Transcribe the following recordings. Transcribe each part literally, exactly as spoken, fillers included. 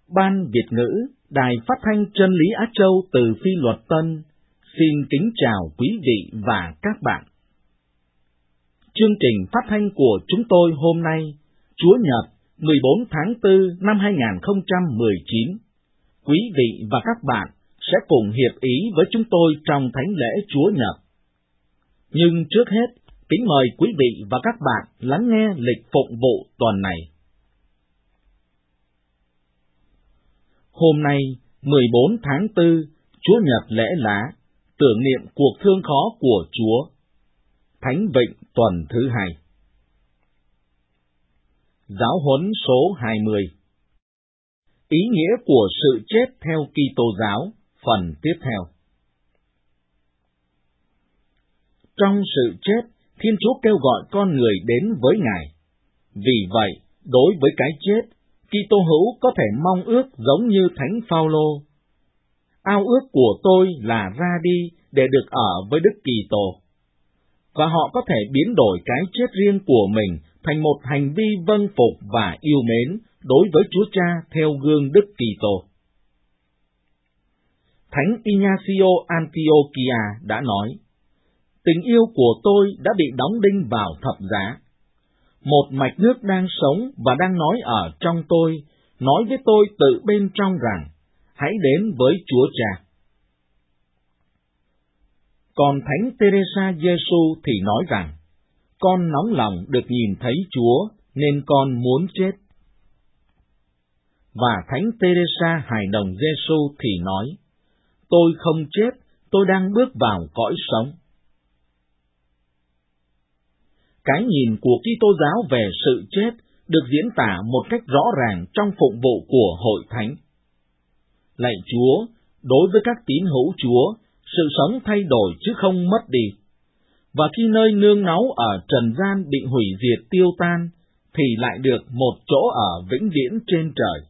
Ban Việt ngữ, Đài Phát thanh Chân lý Á Châu từ Phi Luật Tân, xin kính chào quý vị và các bạn. Chương trình phát thanh của chúng tôi hôm nay, Chúa Nhật, mười bốn tháng tư năm hai nghìn không trăm mười chín. Quý vị và các bạn sẽ cùng hiệp ý với chúng tôi trong thánh lễ Chúa Nhật. Nhưng trước hết, kính mời quý vị và các bạn lắng nghe lịch phụng vụ tuần này. Hôm nay, mười bốn tháng tư, Chúa Nhật lễ lá, tưởng niệm cuộc thương khó của Chúa. Thánh Vịnh tuần thứ hai. Giáo huấn số hai mươi. Ý nghĩa của sự chết theo Kitô giáo, phần tiếp theo. Trong sự chết, Thiên Chúa kêu gọi con người đến với Ngài. Vì vậy, đối với cái chết, Kitô hữu có thể mong ước giống như Thánh Phaolô. Ao ước của tôi là ra đi để được ở với Đức Kitô. Và họ có thể biến đổi cái chết riêng của mình thành một hành vi vâng phục và yêu mến đối với Chúa Cha theo gương Đức Kitô. Thánh Ignacio Antiochia đã nói, tình yêu của tôi đã bị đóng đinh vào thập giá. Một mạch nước đang sống và đang nói ở trong tôi, nói với tôi tự bên trong rằng, hãy đến với Chúa Cha. Còn Thánh Teresa Giêsu thì nói rằng, con nóng lòng được nhìn thấy Chúa, nên con muốn chết. Và Thánh Teresa Hài Đồng Giêsu thì nói, tôi không chết, tôi đang bước vào cõi sống. Cái nhìn của Kitô giáo về sự chết được diễn tả một cách rõ ràng trong phụng vụ của Hội Thánh. Lạy Chúa, đối với các tín hữu Chúa, sự sống thay đổi chứ không mất đi. Và khi nơi nương náu ở trần gian bị hủy diệt tiêu tan, thì lại được một chỗ ở vĩnh viễn trên trời.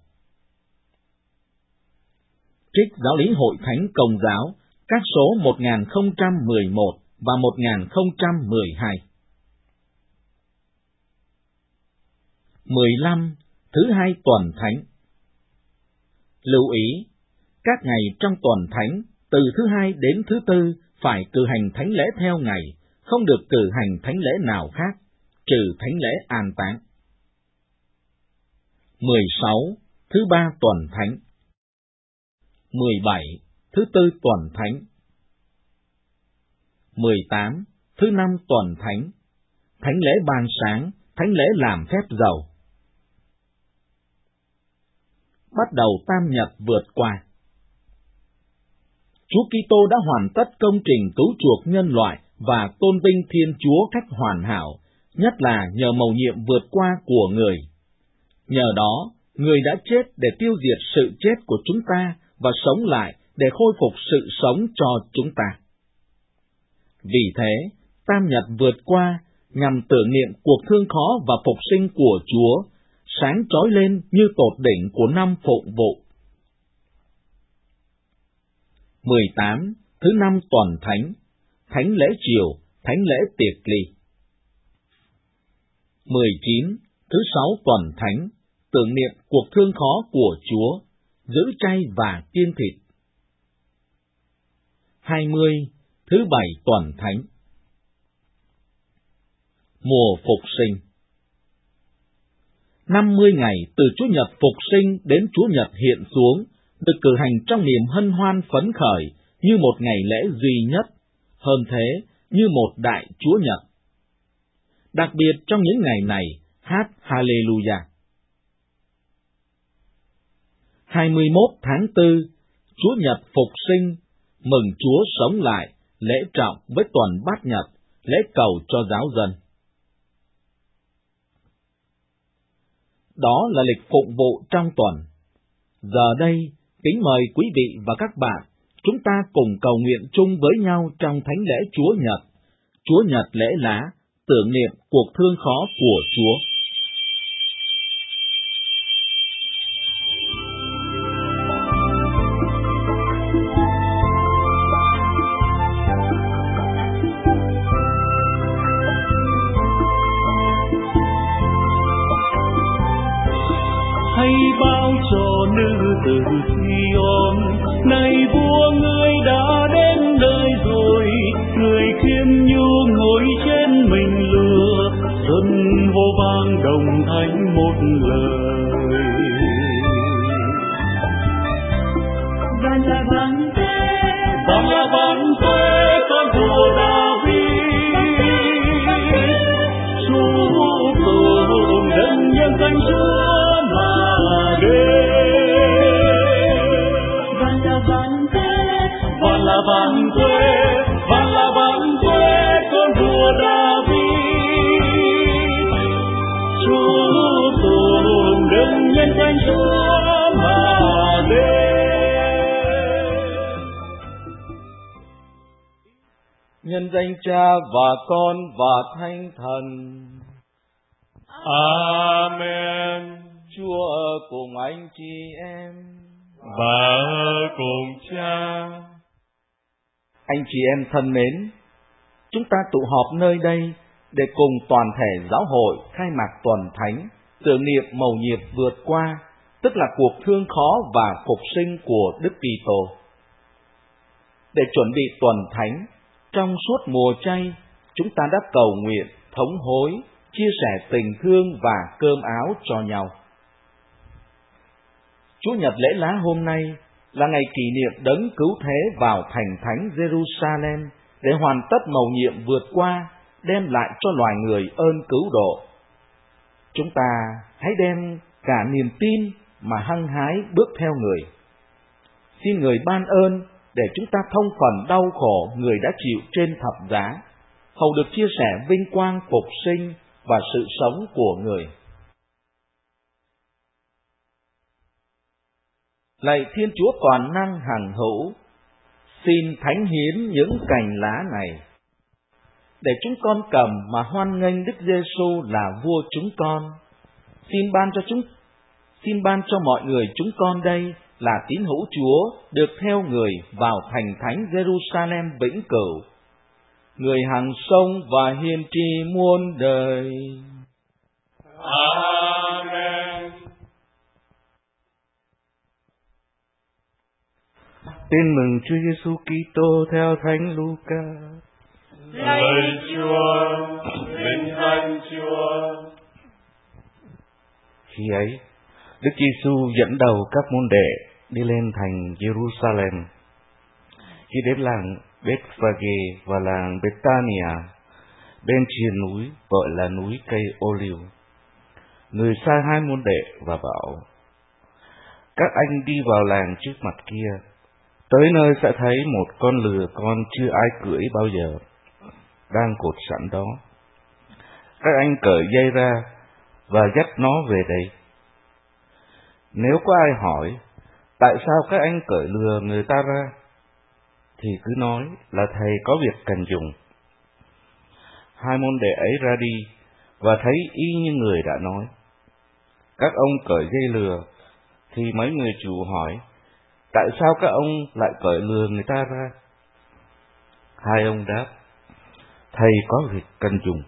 Trích Giáo lý Hội Thánh Công giáo, các số một nghìn không trăm mười một và một nghìn không trăm mười hai. mười lăm. Thứ hai tuần thánh. Lưu ý, các ngày trong tuần thánh, từ thứ hai đến thứ tư, phải cử hành thánh lễ theo ngày, không được cử hành thánh lễ nào khác, trừ thánh lễ an táng. mười sáu. Thứ ba tuần thánh. mười bảy. Thứ tư tuần thánh. mười tám. Thứ năm tuần thánh. Thánh lễ ban sáng, thánh lễ làm phép dầu. Bắt đầu tam nhật vượt qua. Chúa Kitô đã hoàn tất công trình cứu chuộc nhân loại và tôn vinh Thiên Chúa cách hoàn hảo, nhất là nhờ mầu nhiệm vượt qua của người. Nhờ đó, người đã chết để tiêu diệt sự chết của chúng ta và sống lại để khôi phục sự sống cho chúng ta. Vì thế, tam nhật vượt qua nhằm tưởng niệm cuộc thương khó và phục sinh của Chúa, sáng chói lên như tột đỉnh của năm phụng vụ. mười tám. Thứ năm tuần thánh. Thánh lễ chiều, thánh lễ tiệc ly. mười chín. Thứ sáu tuần thánh. Tưởng niệm cuộc thương khó của Chúa, giữ chay và kiêng thịt. hai mươi. Thứ bảy tuần thánh. Mùa phục sinh. năm mươi ngày từ Chúa Nhật phục sinh đến Chúa Nhật hiện xuống, được cử hành trong niềm hân hoan phấn khởi như một ngày lễ duy nhất, hơn thế như một đại Chúa Nhật. Đặc biệt trong những ngày này, hát Hallelujah. hai mươi mốt tháng tư, Chúa Nhật phục sinh, mừng Chúa sống lại, lễ trọng với tuần bát nhật, lễ cầu cho giáo dân. Đó là lịch phụng vụ trong tuần. Giờ đây, kính mời quý vị và các bạn, chúng ta cùng cầu nguyện chung với nhau trong thánh lễ Chúa Nhật, Chúa Nhật lễ lá, tưởng niệm cuộc thương khó của Chúa. Hãy bao cho nữ nhân danh Cha và Con và Thánh Thần. Amen. Chúa ở cùng anh chị em Và ở cùng Cha. Anh chị em thân mến, chúng ta tụ họp nơi đây để cùng toàn thể giáo hội khai mạc tuần thánh, tưởng niệm mầu nhiệm vượt qua, tức là cuộc thương khó và phục sinh của Đức Kitô. Để chuẩn bị tuần thánh, trong suốt mùa chay, chúng ta đã cầu nguyện, thống hối, chia sẻ tình thương và cơm áo cho nhau. Chủ nhật lễ lá hôm nay là ngày kỷ niệm đấng cứu thế vào thành thánh Jerusalem để hoàn tất mầu nhiệm vượt qua, đem lại cho loài người ơn cứu độ. Chúng ta hãy đem cả niềm tin mà hăng hái bước theo người. Xin người ban ơn để chúng ta thông phần đau khổ người đã chịu trên thập giá, hầu được chia sẻ vinh quang phục sinh và sự sống của người. Lạy Thiên Chúa toàn năng hằng hữu, xin thánh hiến những cành lá này, để chúng con cầm mà hoan nghênh Đức Giêsu là vua chúng con. Xin ban cho chúng, xin ban cho mọi người chúng con đây là tín hữu Chúa được theo người vào thành thánh Jerusalem vĩnh cửu, người hằng sống và hiền tri muôn đời. Amen. Tin mừng Chúa Giêsu Kitô theo Thánh Luca. Lạy Chúa, vinh danh Chúa. Khi ấy, Đức Giêsu dẫn đầu các môn đệ đi lên thành Jerusalem. Khi đến làng Bethphage và làng Bethania, bên triền núi gọi là núi cây Ô-liu, người sai hai môn đệ và bảo: các anh đi vào làng trước mặt kia, tới nơi sẽ thấy một con lừa con chưa ai cưỡi bao giờ, đang cột sẵn đó. Các anh cởi dây ra và dắt nó về đây. Nếu có ai hỏi tại sao các anh cởi lừa người ta ra, thì cứ nói là thầy có việc cần dùng. Hai môn đệ ấy ra đi và thấy y như người đã nói. Các ông cởi dây lừa, thì mấy người chủ hỏi tại sao các ông lại cởi lừa người ta ra. Hai ông đáp: thầy có việc cần dùng.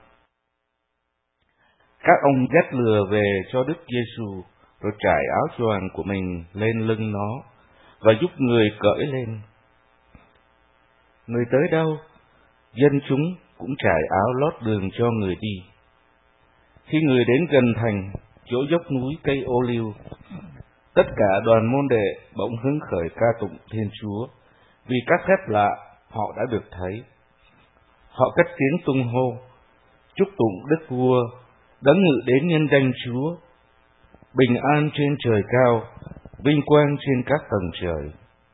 Các ông dắt lừa về cho Đức Giêsu, rồi trải áo choàng của mình lên lưng nó và giúp người cởi lên. Người tới đâu, dân chúng cũng trải áo lót đường cho người đi. Khi người đến gần thành, chỗ dốc núi cây Ô-liu, tất cả đoàn môn đệ bỗng hứng khởi ca tụng Thiên Chúa, vì các phép lạ họ đã được thấy. Họ cất tiếng tung hô, chúc tụng Đức Vua, đấng ngự đến nhân danh Chúa, bình an trên trời cao, vinh quang trên các tầng trời.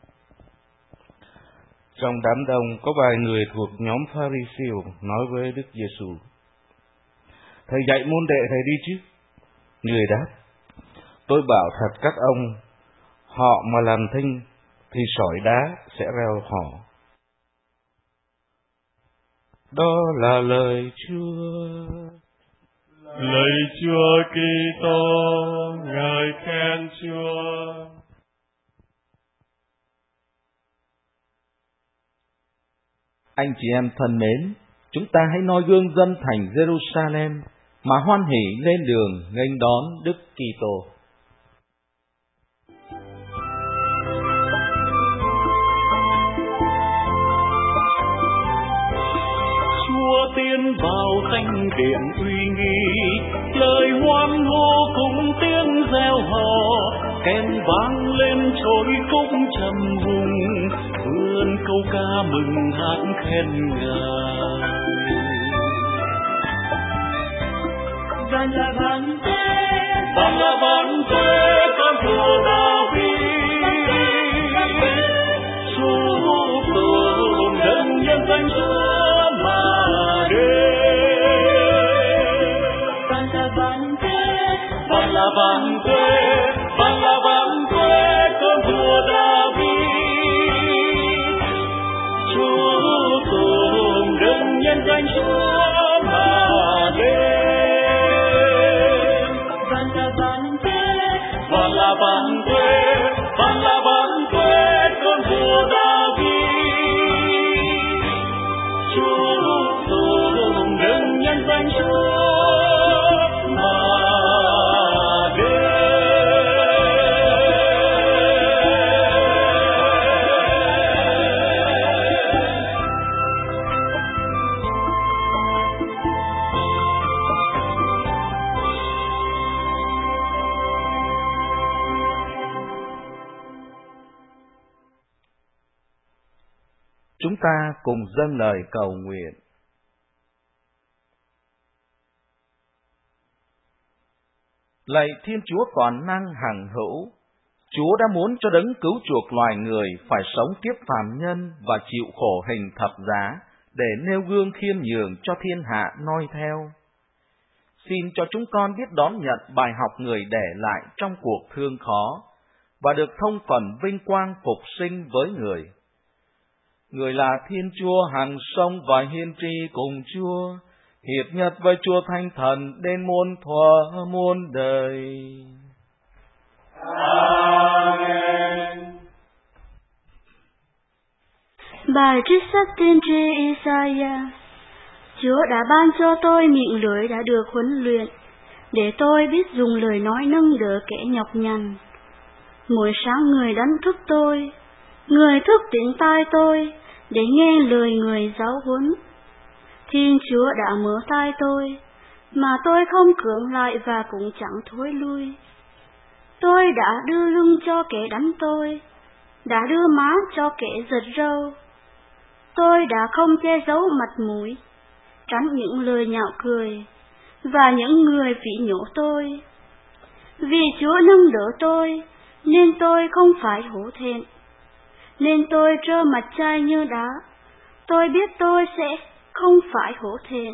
Trong đám đông có vài người thuộc nhóm Pha-ri-siêu nói với Đức Giêsu: thầy dạy môn đệ thầy đi chứ. Người đáp: tôi bảo thật các ông, họ mà làm thinh thì sỏi đá sẽ reo hò. Đó là lời Chúa. Lạy Chúa Kitô, ngợi khen Chúa. Anh chị em thân mến, chúng ta hãy noi gương dân thành Jerusalem mà hoan hỉ lên đường nghênh đón Đức Kitô. Chúa tiến vào thánh điện uy nghi, lời hoan hô cùng tiếng reo hò, kèn vang lên trỗi khúc trầm hùng, vươn câu ca mừng hát khen Ngài. Bàlàbante, Bàlàbante, con vua David, chúc tụng đấng nhân danh Chúa mà đến. Bàlàbante, Bàlàbante, Bàlàbante, con vua David, chúc tụng Chúng ta cùng dâng lời cầu nguyện. Lạy Thiên Chúa toàn năng hằng hữu, Chúa đã muốn cho đấng cứu chuộc loài người phải sống kiếp phàm nhân và chịu khổ hình thập giá để nêu gương khiêm nhường cho thiên hạ noi theo. Xin cho chúng con biết đón nhận bài học người để lại trong cuộc thương khó và được thông phần vinh quang phục sinh với người. Người là Thiên Chúa hằng sống và hiên tri cùng Chúa, hiệp nhất với Chúa Thánh Thần đến muôn thuở muôn đời. Amen. Bài trích sách tiên tri Isaiah. Chúa đã ban cho tôi miệng lưỡi đã được huấn luyện, để tôi biết dùng lời nói nâng đỡ kẻ nhọc nhằn. Mỗi sáng người đánh thức tôi, người thức tỉnh tai tôi, để nghe lời người giáo huấn. Thiên Chúa đã mở tai tôi, mà tôi không cưỡng lại và cũng chẳng thối lui. Tôi đã đưa lưng cho kẻ đánh tôi, đã đưa má cho kẻ giật râu. Tôi đã không che giấu mặt mũi, tránh những lời nhạo cười và những người phỉ nhổ tôi. Vì Chúa nâng đỡ tôi, nên tôi không phải hổ thẹn. Nên tôi trơ mặt chai như đá, tôi biết tôi sẽ không phải hổ thẹn.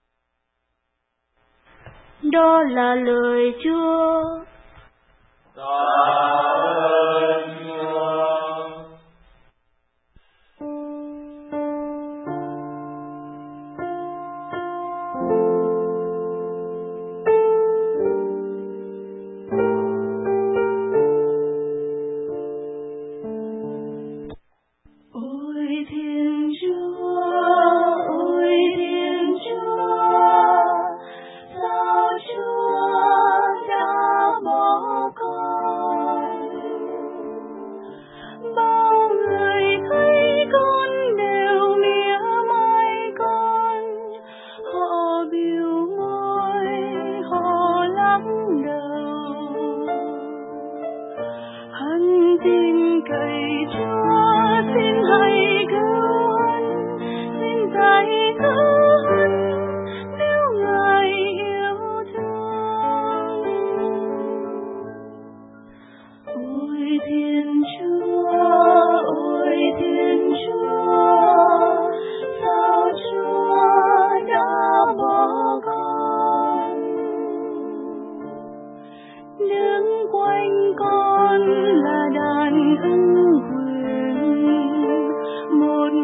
Đó là lời Chúa. Tạ ơn Chúa. Ôi Thiên Chúa, ôi Thiên Chúa, sao Chúa đã bỏ con? Bao người thấy con đều mỉa mai con, họ bĩu môi, họ lắc đầu. Hắn tin cậy Chúa, xin hãy cứu hắn, xin giải cứu hắn, nếu Ngài yêu thương. Ôi Thiên Chúa, ôi Thiên Chúa, sao Chúa đã bỏ con? Đứng quanh con là đàn ưng quyền, một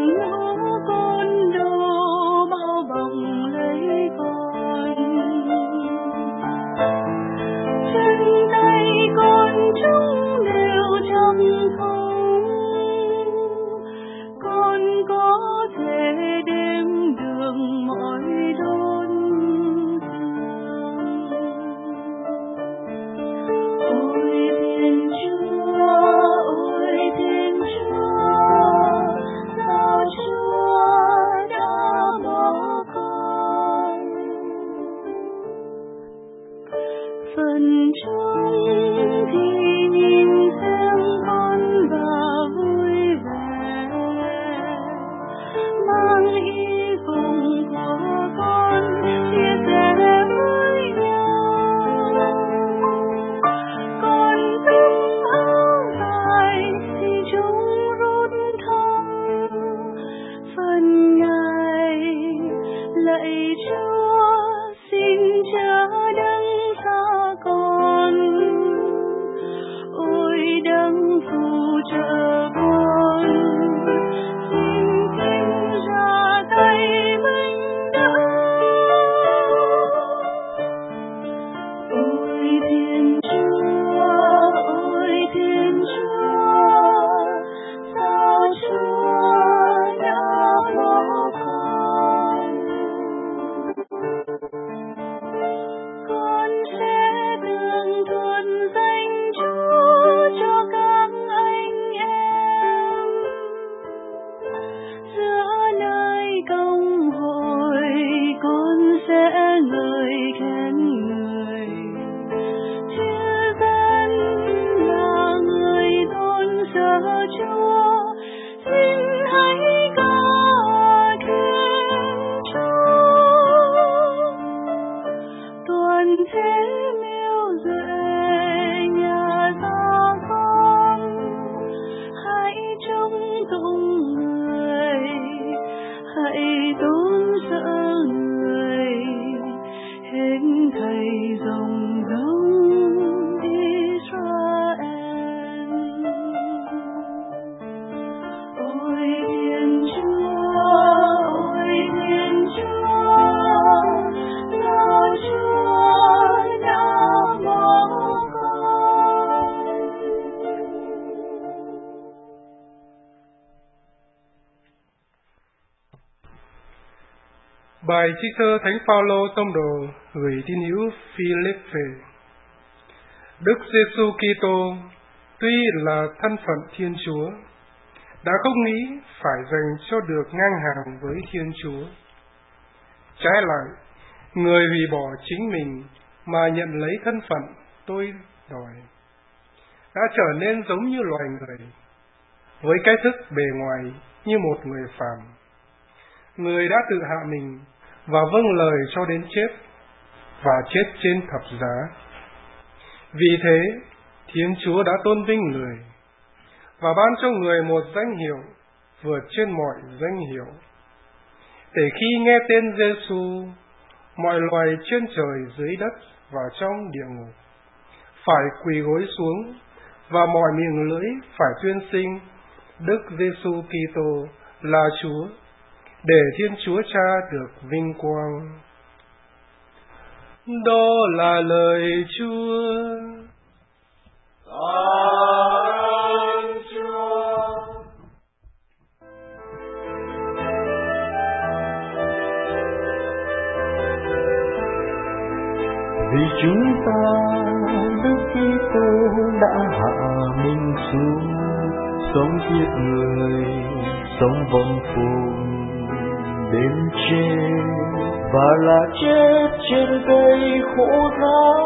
Bài trích thơ Thánh Phaolô tông đồ gửi tín hữu Philippe. Đức Giêsu Kitô tuy là thân phận Thiên Chúa, đã không nghĩ phải dành cho được ngang hàng với Thiên Chúa. Trái lại, người hủy bỏ chính mình mà nhận lấy thân phận tôi đòi, đã trở nên giống như loài người, với cái thức bề ngoài như một người phàm. Người đã tự hạ mình và vâng lời cho đến chết, và chết trên thập giá. Vì thế, Thiên Chúa đã tôn vinh người, và ban cho người một danh hiệu vượt trên mọi danh hiệu, để khi nghe tên Giêsu, mọi loài trên trời dưới đất và trong địa ngục phải quỳ gối xuống, và mọi miệng lưỡi phải tuyên xưng Đức Giêsu Kitô là Chúa, để Thiên Chúa Cha được vinh quang. Đó là lời Chúa. Ơn Chúa. Vì chúng ta Đức Kitô đã hạ mình xuống, sống kiếp người, sống vong phùng đến chết, và là chết trên cây khổ giá.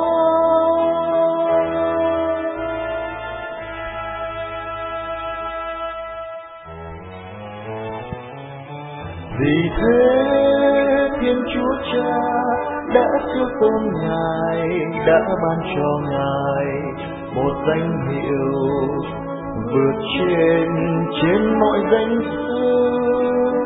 Vì thế Thiên Chúa Cha đã siêu tôn Ngài, đã ban cho Ngài một danh hiệu vượt trên trên mọi danh xưng,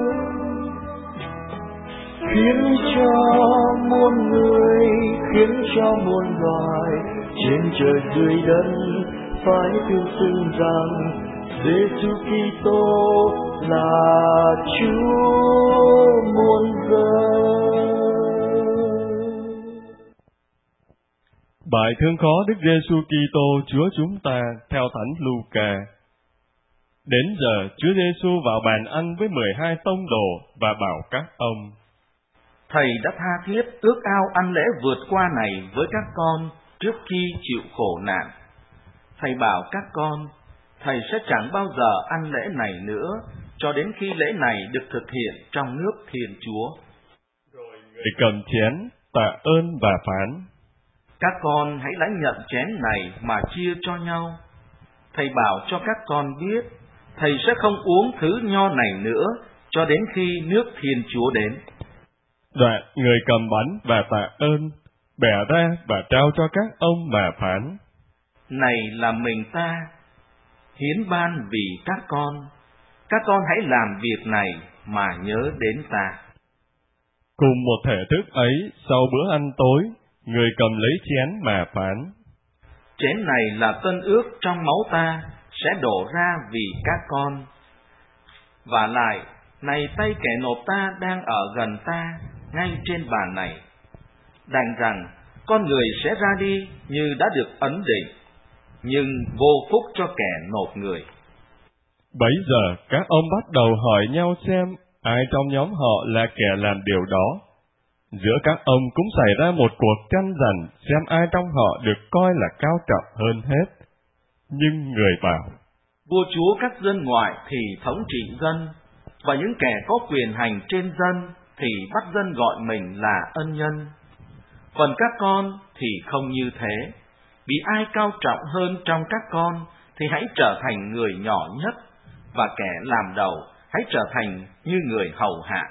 khiến cho muôn người, khiến cho muôn loài trên trời dưới đất phải tuyên xưng rằng Giêsu Kitô là Chúa muôn dân. Bài thương khó Đức Giêsu Kitô Chúa chúng ta theo Thánh Luca. Đến giờ Chúa Giêsu vào bàn ăn với mười hai tông đồ và bảo các ông: Thầy đã tha thiết ước ao ăn lễ vượt qua này với các con trước khi chịu khổ nạn. Thầy bảo các con, Thầy sẽ chẳng bao giờ ăn lễ này nữa, cho đến khi lễ này được thực hiện trong nước Thiên Chúa. Rồi người cầm chén, tạ ơn và phán: Các con hãy lãnh nhận chén này mà chia cho nhau. Thầy bảo cho các con biết, Thầy sẽ không uống thứ nho này nữa, cho đến khi nước Thiên Chúa đến. Đoạn người cầm bánh và tạ ơn, bẻ ra và trao cho các ông mà phán: Này là mình ta, hiến ban vì các con. Các con hãy làm việc này mà nhớ đến ta. Cùng một thể thức ấy, sau bữa ăn tối, người cầm lấy chén mà phán: Chén này là tân ước trong máu ta, sẽ đổ ra vì các con. Vả lại, này tay kẻ nộp ta đang ở gần ta, ngay trên bàn này. Đành rằng, con người sẽ ra đi như đã được ấn định, nhưng vô phúc cho kẻ nộp người. Bấy giờ, các ông bắt đầu hỏi nhau xem ai trong nhóm họ là kẻ làm điều đó. Giữa các ông cũng xảy ra một cuộc tranh giành xem ai trong họ được coi là cao trọng hơn hết. Nhưng người bảo: Vua chúa các dân ngoại thì thống trị dân, và những kẻ có quyền hành trên dân thì bắt dân gọi mình là ân nhân. Phần các con thì không như thế. Vì ai cao trọng hơn trong các con thì hãy trở thành người nhỏ nhất, và kẻ làm đầu hãy trở thành như người hầu hạ.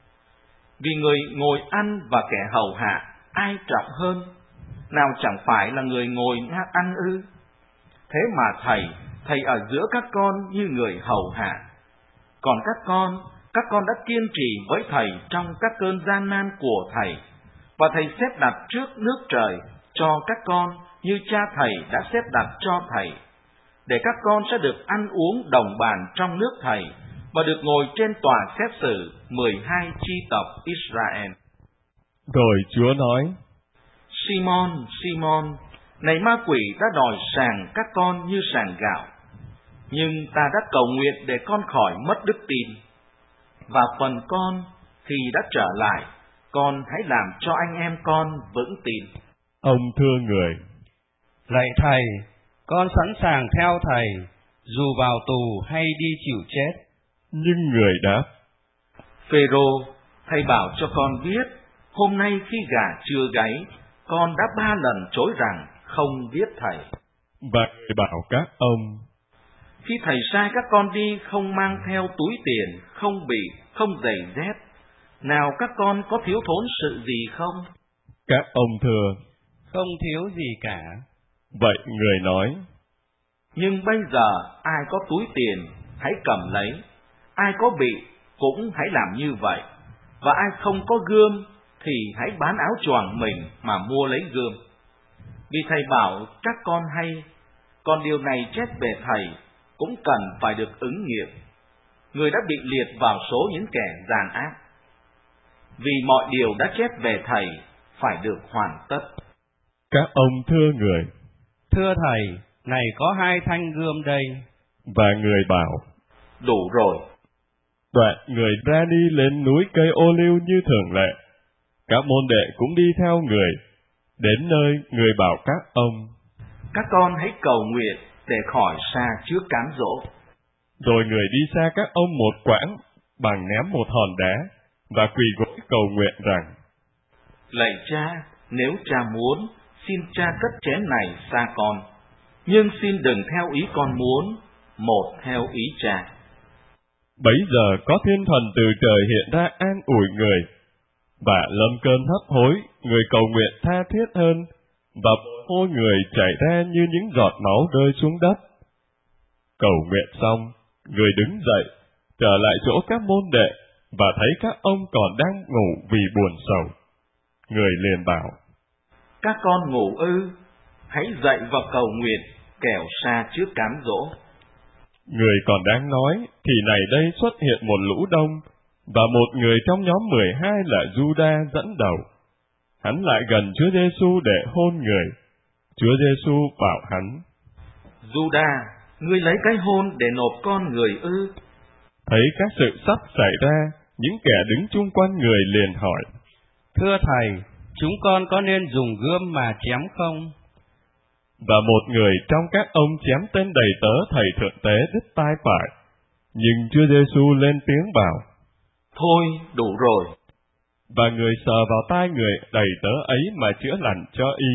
Vì người ngồi ăn và kẻ hầu hạ, ai trọng hơn? Nào chẳng phải là người ngồi ăn ư? Thế mà thầy, thầy ở giữa các con như người hầu hạ. Còn các con, các con đã kiên trì với thầy trong các cơn gian nan của thầy, và thầy xếp đặt trước nước trời cho các con như cha thầy đã xếp đặt cho thầy, để các con sẽ được ăn uống đồng bàn trong nước thầy, và được ngồi trên tòa xét xử mười hai chi tộc Israel. Rồi Chúa nói: Simon, Simon, này ma quỷ đã đòi sàng các con như sàng gạo, nhưng ta đã cầu nguyện để con khỏi mất đức tin. Và phần con, khi đã trở lại, con hãy làm cho anh em con vững tin. Ông thưa người: Lạy thầy, con sẵn sàng theo thầy, dù vào tù hay đi chịu chết. Nhưng người đáp: Phêrô, thầy bảo cho con biết, hôm nay khi gà chưa gáy, con đã ba lần chối rằng không biết thầy. Và người bảo các ông: Khi thầy sai các con đi không mang theo túi tiền, không bị, không giày dép, nào các con có thiếu thốn sự gì không? Các ông thưa: Không thiếu gì cả. Vậy người nói: Nhưng bây giờ ai có túi tiền, hãy cầm lấy, ai có bị, cũng hãy làm như vậy, và ai không có gươm, thì hãy bán áo choàng mình mà mua lấy gươm. Vì thầy bảo các con hay, còn điều này chép về thầy cũng cần phải được ứng nghiệm. Người đã bị liệt vào số những kẻ gian ác. Vì mọi điều đã chép về thầy phải được hoàn tất. Các ông thưa người: Thưa thầy, này có hai thanh gươm đây. Và người bảo: Đủ rồi. Đoạn người ra đi lên núi cây ô liu như thường lệ. Các môn đệ cũng đi theo người. Đến nơi, người bảo các ông: Các con hãy cầu nguyện để khỏi xa trước cám dỗ. Rồi người đi xa các ông một quãng, bằng ném một hòn đá, và quỳ gối cầu nguyện rằng: Lạy cha, nếu cha muốn, xin cha cất chén này xa con, nhưng xin đừng theo ý con muốn, một theo ý cha. Bấy giờ có thiên thần từ trời hiện ra an ủi người, và lâm cơn hấp hối, người cầu nguyện tha thiết hơn, và môi người chảy ra như những giọt máu rơi xuống đất. Cầu nguyện xong, người đứng dậy, trở lại chỗ các môn đệ, và thấy các ông còn đang ngủ vì buồn sầu. Người liền bảo: Các con ngủ ư? Hãy dậy và cầu nguyện, kẻo xa trước cám dỗ. Người còn đang nói, thì này đây xuất hiện một lũ đông, và một người trong nhóm mười hai là Giuđa dẫn đầu. Hắn lại gần Chúa Giêsu để hôn người. Chúa Giêsu bảo hắn: Giuđa, ngươi lấy cái hôn để nộp con người ư? Thấy các sự sắp xảy ra, những kẻ đứng chung quanh người liền hỏi: Thưa thầy, chúng con có nên dùng gươm mà chém không? Và một người trong các ông chém tên đầy tớ thầy thượng tế đứt tai phải. Nhưng Chúa Giêsu lên tiếng bảo: Thôi, đủ rồi. Và người sờ vào tai người đầy tớ ấy mà chữa lành cho y.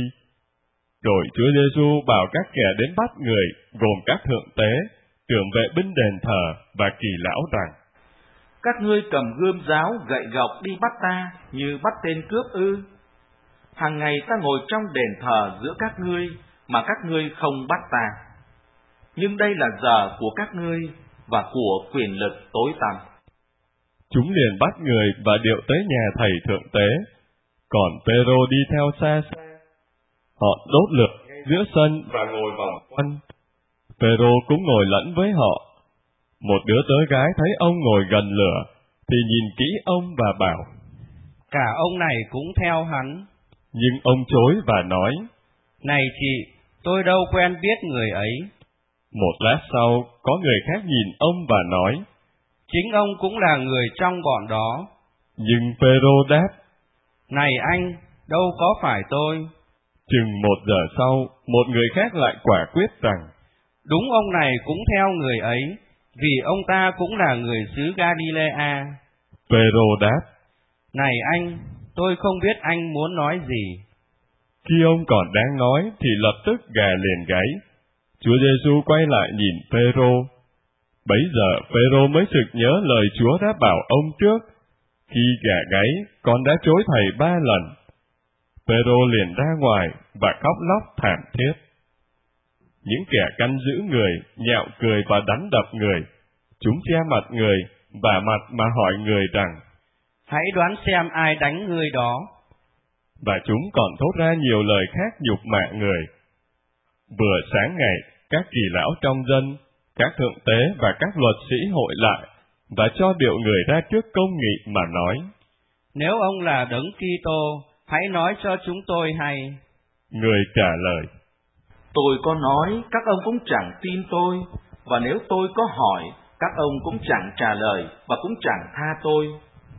Rồi Chúa Giêsu bảo các kẻ đến bắt người, gồm các thượng tế, trưởng vệ binh đền thờ và kỳ lão rằng: Các ngươi cầm gươm giáo, gậy gộc đi bắt ta, như bắt tên cướp ư? Hàng ngày ta ngồi trong đền thờ giữa các ngươi, mà các ngươi không bắt ta. Nhưng đây là giờ của các ngươi và của quyền lực tối tăm. Chúng liền bắt người và điệu tới nhà thầy thượng tế. Còn Phêrô đi theo xa xa. Họ đốt lửa giữa sân và ngồi vòng quanh. Phêrô cũng ngồi lẫn với họ. Một đứa tớ gái thấy ông ngồi gần lửa, thì nhìn kỹ ông và bảo: Cả ông này cũng theo hắn. Nhưng ông chối và nói: Này chị, tôi đâu quen biết người ấy. Một lát sau, có người khác nhìn ông và nói: Chính ông cũng là người trong bọn đó. Nhưng Phêrô đáp: Này anh, đâu có phải tôi. Chừng một giờ sau, một người khác lại quả quyết rằng: Đúng, ông này cũng theo người ấy, vì ông ta cũng là người xứ Galilea. Phêrô đáp: Này anh, tôi không biết anh muốn nói gì. Khi ông còn đang nói, thì lập tức gà liền gáy. Chúa Giêsu quay lại nhìn Phêrô. Bấy giờ Phêrô mới sực nhớ lời Chúa đã bảo ông trước: Khi gà gáy, con đã chối thầy ba lần. Phêrô liền ra ngoài và khóc lóc thảm thiết. Những kẻ canh giữ người, nhạo cười và đánh đập người. Chúng che mặt người, vả mặt mà hỏi người rằng: Hãy đoán xem ai đánh người đó. Và chúng còn thốt ra nhiều lời khác nhục mạ người. Vừa sáng ngày, các kỳ lão trong dân, các thượng tế và các luật sĩ hội lại, và cho điệu người ra trước công nghị mà nói: Nếu ông là Đấng Kitô, hãy nói cho chúng tôi hay. Người trả lời: Tôi có nói, các ông cũng chẳng tin tôi, và nếu tôi có hỏi, các ông cũng chẳng trả lời và cũng chẳng tha tôi.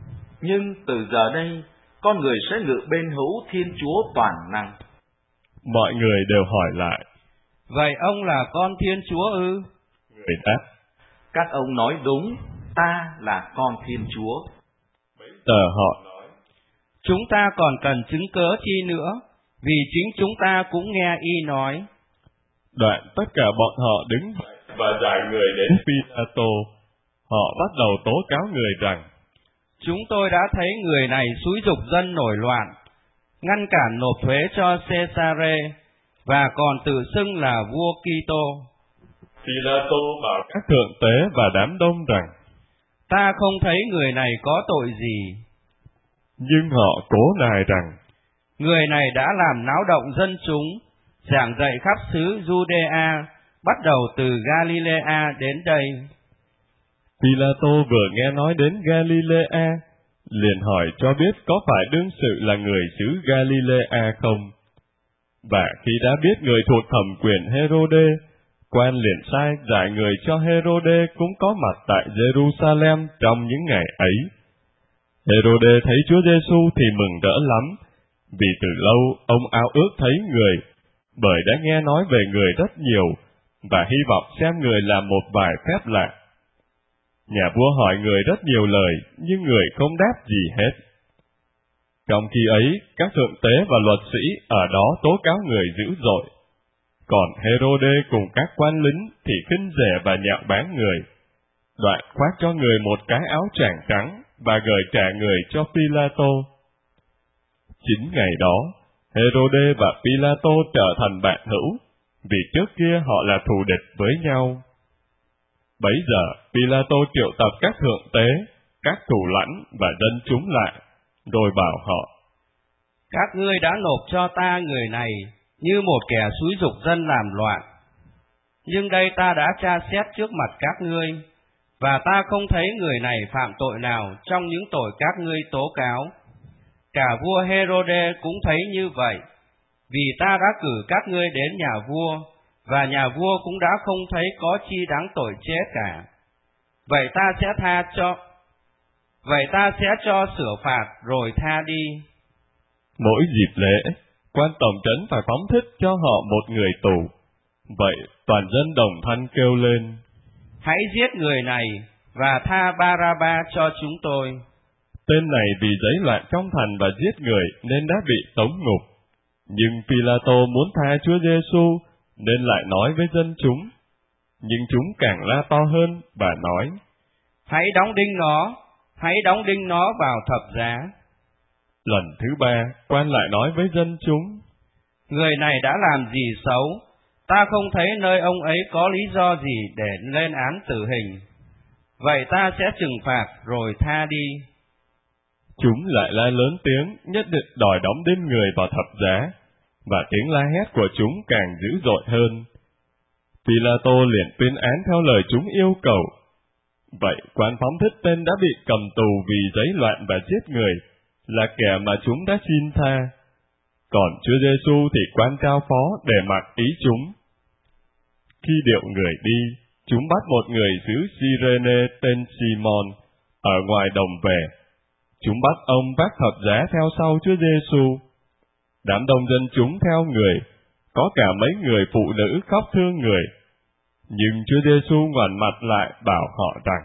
Nhưng từ giờ đây, con người sẽ ngự bên hữu Thiên Chúa toàn năng. Mọi người đều hỏi lại, vậy ông là con Thiên Chúa ư? Người đáp, các ông nói đúng, ta là con Thiên Chúa. Giờ họ nói, chúng ta còn cần chứng cớ chi nữa, vì chính chúng ta cũng nghe y nói. Đoạn tất cả bọn họ đứng và giải người đến Phi-la-tô. Họ bắt đầu tố cáo người rằng, chúng tôi đã thấy người này xúi giục dân nổi loạn, ngăn cản nộp thuế cho Cê-sa-rê, và còn tự xưng là vua Kitô. Phi-la-tô bảo các thượng tế và đám đông rằng, ta không thấy người này có tội gì. Nhưng họ cố nài rằng, người này đã làm náo động dân chúng, giảng dạy khắp xứ Giu-đê-a, bắt đầu từ Ga-li-lê-a đến đây. Phi-la-tô vừa nghe nói đến Ga-li-lê-a, liền hỏi cho biết có phải đương sự là người xứ Ga-li-lê-a không. Và khi đã biết người thuộc thẩm quyền Hê-rô-đê, quan liền sai giải người cho Hê-rô-đê cũng có mặt tại Giê-ru-sa-lem trong những ngày ấy. Hê-rô-đê thấy Chúa Giê-xu thì mừng rỡ lắm, vì từ lâu ông ao ước thấy người, bởi đã nghe nói về người rất nhiều, và hy vọng xem người làm một vài phép lạ. Nhà vua hỏi người rất nhiều lời, nhưng người không đáp gì hết. Trong khi ấy, các thượng tế và luật sĩ ở đó tố cáo người dữ dội. Còn Hê-rô-đê cùng các quan lính thì khinh rẻ và nhạo báng người. Đoạn khoác cho người một cái áo tràng trắng và gửi trả người cho Phi-la-tô. Chính ngày đó, Hê-rô-đê và Phi-la-tô trở thành bạn hữu, vì trước kia họ là thù địch với nhau. Bấy giờ, Phi-la-tô triệu tập các thượng tế, các thủ lãnh và dân chúng lại, rồi bảo họ, các ngươi đã nộp cho ta người này như một kẻ xúi giục dân làm loạn. Nhưng đây ta đã tra xét trước mặt các ngươi, và ta không thấy người này phạm tội nào trong những tội các ngươi tố cáo. Cả vua Hê-rô-đê cũng thấy như vậy, vì ta đã cử các ngươi đến nhà vua, và nhà vua cũng đã không thấy có chi đáng tội chết cả. Vậy ta sẽ tha cho, vậy ta sẽ cho sửa phạt rồi tha đi. Mỗi dịp lễ, quan tổng trấn phải phóng thích cho họ một người tù. Vậy toàn dân đồng thanh kêu lên, hãy giết người này và tha Ba-ra-ba cho chúng tôi. Tên này vì giấy loạn trong thành và giết người nên đã bị tống ngục. Nhưng Phi-la-tô muốn tha Chúa Giê-xu nên lại nói với dân chúng. Nhưng chúng càng la to hơn và nói, hãy đóng đinh nó, hãy đóng đinh nó vào thập giá. Lần thứ ba, quan lại nói với dân chúng, người này đã làm gì xấu, ta không thấy nơi ông ấy có lý do gì để lên án tử hình. Vậy ta sẽ trừng phạt rồi tha đi. Chúng lại la lớn tiếng, nhất định đòi đóng đinh người vào thập giá, và tiếng la hét của chúng càng dữ dội hơn. Phi-la-tô liền tuyên án theo lời chúng yêu cầu. Vậy quan phóng thích tên đã bị cầm tù vì giấy loạn và giết người, là kẻ mà chúng đã xin tha. Còn Chúa Giê-xu thì quan trao phó để mặc ý chúng. Khi điệu người đi, chúng bắt một người xứ Cyrene tên Simon ở ngoài đồng về. Chúng bắt ông vác thập giá theo sau Chúa Giê-xu. Đám đông dân chúng theo người, có cả mấy người phụ nữ khóc thương người. Nhưng Chúa Giê-xu ngoảnh mặt lại bảo họ rằng,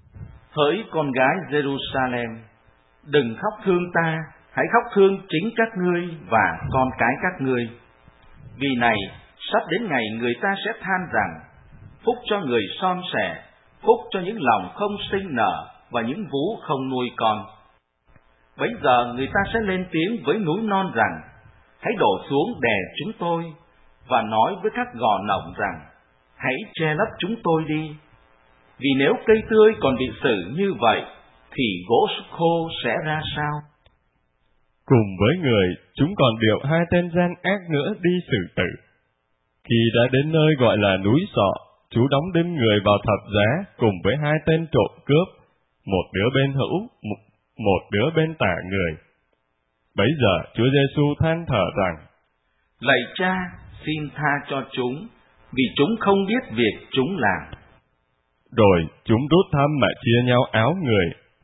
hỡi con gái Giê-ru-sa-lem, đừng khóc thương ta, hãy khóc thương chính các ngươi và con cái các ngươi. Vì này, sắp đến ngày người ta sẽ than rằng, phúc cho người son sẻ, phúc cho những lòng không sinh nở và những vú không nuôi con. Bấy giờ người ta sẽ lên tiếng với núi non rằng, hãy đổ xuống đè chúng tôi, và nói với các gò nộng rằng, hãy che lấp chúng tôi đi. Vì nếu cây tươi còn bị xử như vậy, thì gỗ khô sẽ ra sao? Cùng với người, chúng còn điều hai tên gian ác nữa đi xử tử. Khi đã đến nơi gọi là núi Sọ, chú đóng đinh người vào thập giá cùng với hai tên trộm cướp, một đứa bên hữu, một, một đứa bên tả người. Bấy giờ Chúa Giê-xu than thở rằng, lạy Cha, xin tha cho chúng, vì chúng không biết việc chúng làm. Rồi chúng rút thăm mà chia nhau áo người.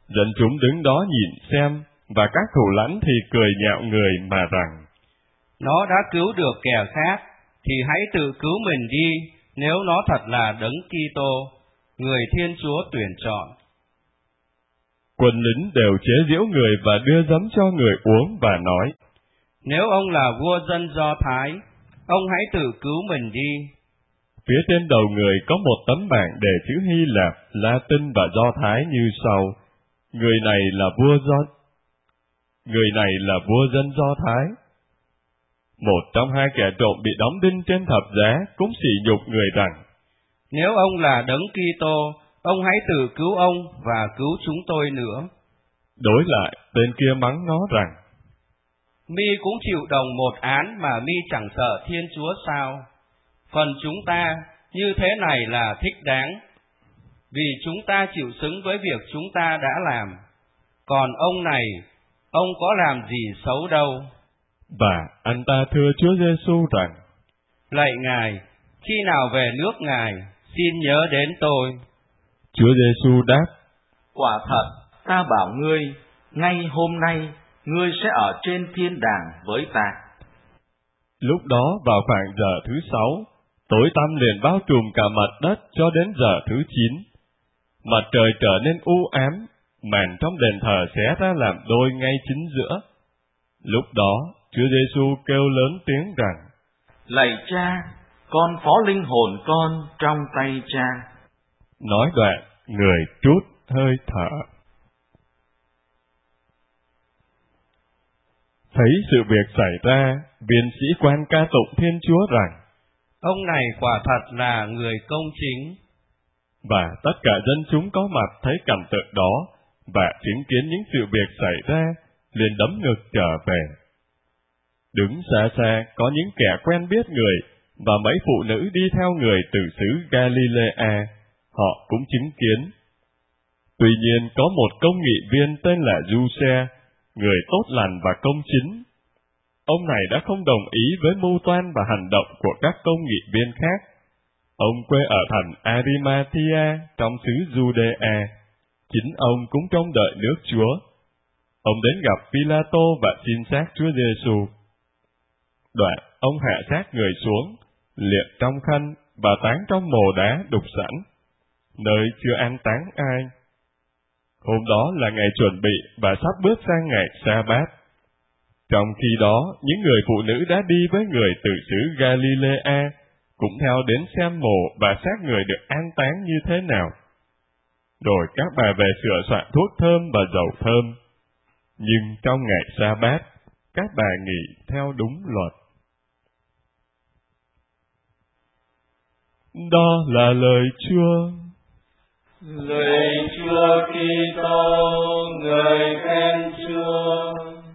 Dân chúng đứng đó nhìn xem, và các thủ lãnh thì cười nhạo người mà rằng: Nó đã cứu được kẻ khác, thì hãy tự cứu mình đi, nếu nó thật là Đấng Kitô, người Thiên Chúa tuyển chọn. Quân lính đều chế giễu người và đưa giấm cho người uống và nói: Nếu ông là vua dân Do Thái, ông hãy tự cứu mình đi. Phía trên đầu người có một tấm bảng đề chữ Hy Lạp, Latin và Do Thái như sau: Người này là vua Do Người này là vua dân Do Thái. Một trong hai kẻ trộm bị đóng đinh trên thập giá cũng sỉ nhục người rằng: Nếu ông là Đấng Kitô, ông hãy tự cứu ông và cứu chúng tôi nữa. Đối lại, tên kia mắng nó rằng: Mi cũng chịu đồng một án mà mi chẳng sợ Thiên Chúa sao? Phần chúng ta như thế này là thích đáng, vì chúng ta chịu xứng với việc chúng ta đã làm. Còn ông này, ông có làm gì xấu đâu. Và anh ta thưa Chúa Giêsu rằng: Lạy Ngài, khi nào về nước Ngài, xin nhớ đến tôi. Chúa Giêsu đáp: Quả thật, ta bảo ngươi, ngay hôm nay, ngươi sẽ ở trên thiên đàng với ta. Lúc đó vào khoảng giờ thứ sáu, tối tăm liền bao trùm cả mặt đất cho đến giờ thứ chín. Mặt trời trở nên u ám, màn trong đền thờ xé ra làm đôi ngay chính giữa. Lúc đó, Chúa Giêsu kêu lớn tiếng rằng: Lạy Cha, con phó linh hồn con trong tay Cha. Nói đoạn, người trút hơi thở. Thấy sự việc xảy ra, viên sĩ quan ca tụng Thiên Chúa rằng: Ông này quả thật là người công chính. Và tất cả dân chúng có mặt thấy cảnh tượng đó, và chứng kiến những sự việc xảy ra, liền đấm ngực trở về. Đứng xa xa có những kẻ quen biết người, và mấy phụ nữ đi theo người từ xứ Galilea, họ cũng chứng kiến. Tuy nhiên có một công nghị viên tên là Giuse, người tốt lành và công chính. Ông này đã không đồng ý với mưu toan và hành động của các công nghị viên khác. Ông quê ở thành Arimathea trong xứ Judea. Chính ông cũng trông đợi nước Chúa. Ông đến gặp Phi-la-tô và xin xác Chúa Giêsu. Đoạn ông hạ xác người xuống, liệm trong khăn và táng trong mồ đá đục sẵn, nơi chưa an táng ai. Hôm đó là ngày chuẩn bị và sắp bước sang ngày sa-bát. Trong khi đó, những người phụ nữ đã đi với người từ xứ Galilea cũng theo đến xem mồ và xác người được an táng như thế nào. Rồi các bà về sửa soạn thuốc thơm và dầu thơm. Nhưng trong ngày sa-bát, các bà nghỉ theo đúng luật. Đó là lời Chúa. Lạy Chúa Kitô, ngợi khen Chúa.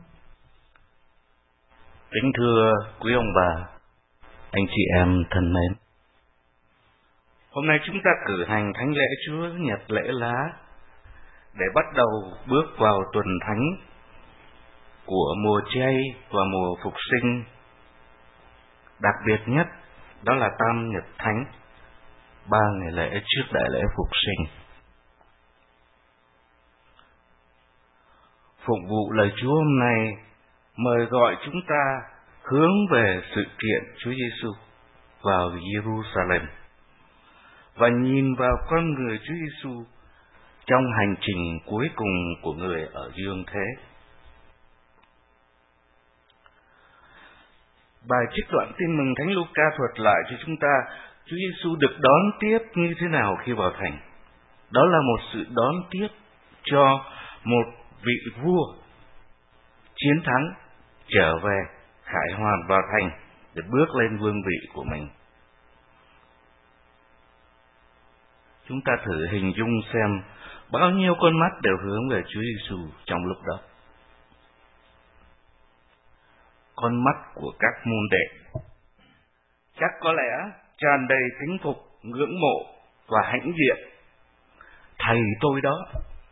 Kính thưa quý ông bà, anh chị em thân mến. Hôm nay chúng ta cử hành thánh lễ Chúa Nhật lễ lá để bắt đầu bước vào tuần thánh của mùa chay và mùa phục sinh. Đặc biệt nhất đó là Tam Nhật Thánh, ba ngày lễ trước đại lễ phục sinh. Phục vụ lời Chúa hôm nay mời gọi chúng ta hướng về sự kiện Chúa Giêsu vào Jerusalem và nhìn vào con người Chúa Giêsu trong hành trình cuối cùng của người ở dương thế. Bài trích đoạn Tin mừng Thánh Luca thuật lại cho chúng ta Chúa Giêsu được đón tiếp như thế nào khi vào thành. Đó là một sự đón tiếp cho một vị vua chiến thắng trở về khải hoàn vào thành để bước lên vương vị của mình. Chúng ta thử hình dung xem bao nhiêu con mắt đều hướng về Chúa Giêsu trong lúc đó. Con mắt của các môn đệ chắc có lẽ tràn đầy kính phục, ngưỡng mộ và hãnh diện. Thầy tôi đó,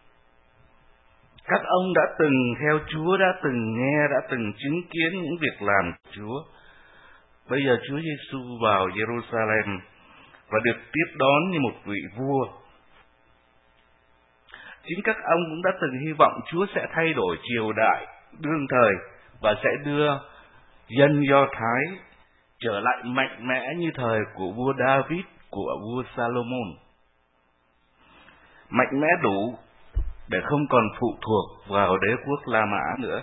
các ông đã từng theo Chúa, đã từng nghe, đã từng chứng kiến những việc làm của Chúa. Bây giờ Chúa Giêsu vào Jerusalem và được tiếp đón như một vị vua. Chính các ông cũng đã từng hy vọng Chúa sẽ thay đổi triều đại đương thời và sẽ đưa dân Do Thái trở lại mạnh mẽ như thời của vua David, của vua Salomon. Mạnh mẽ đủ để không còn phụ thuộc vào đế quốc La Mã nữa.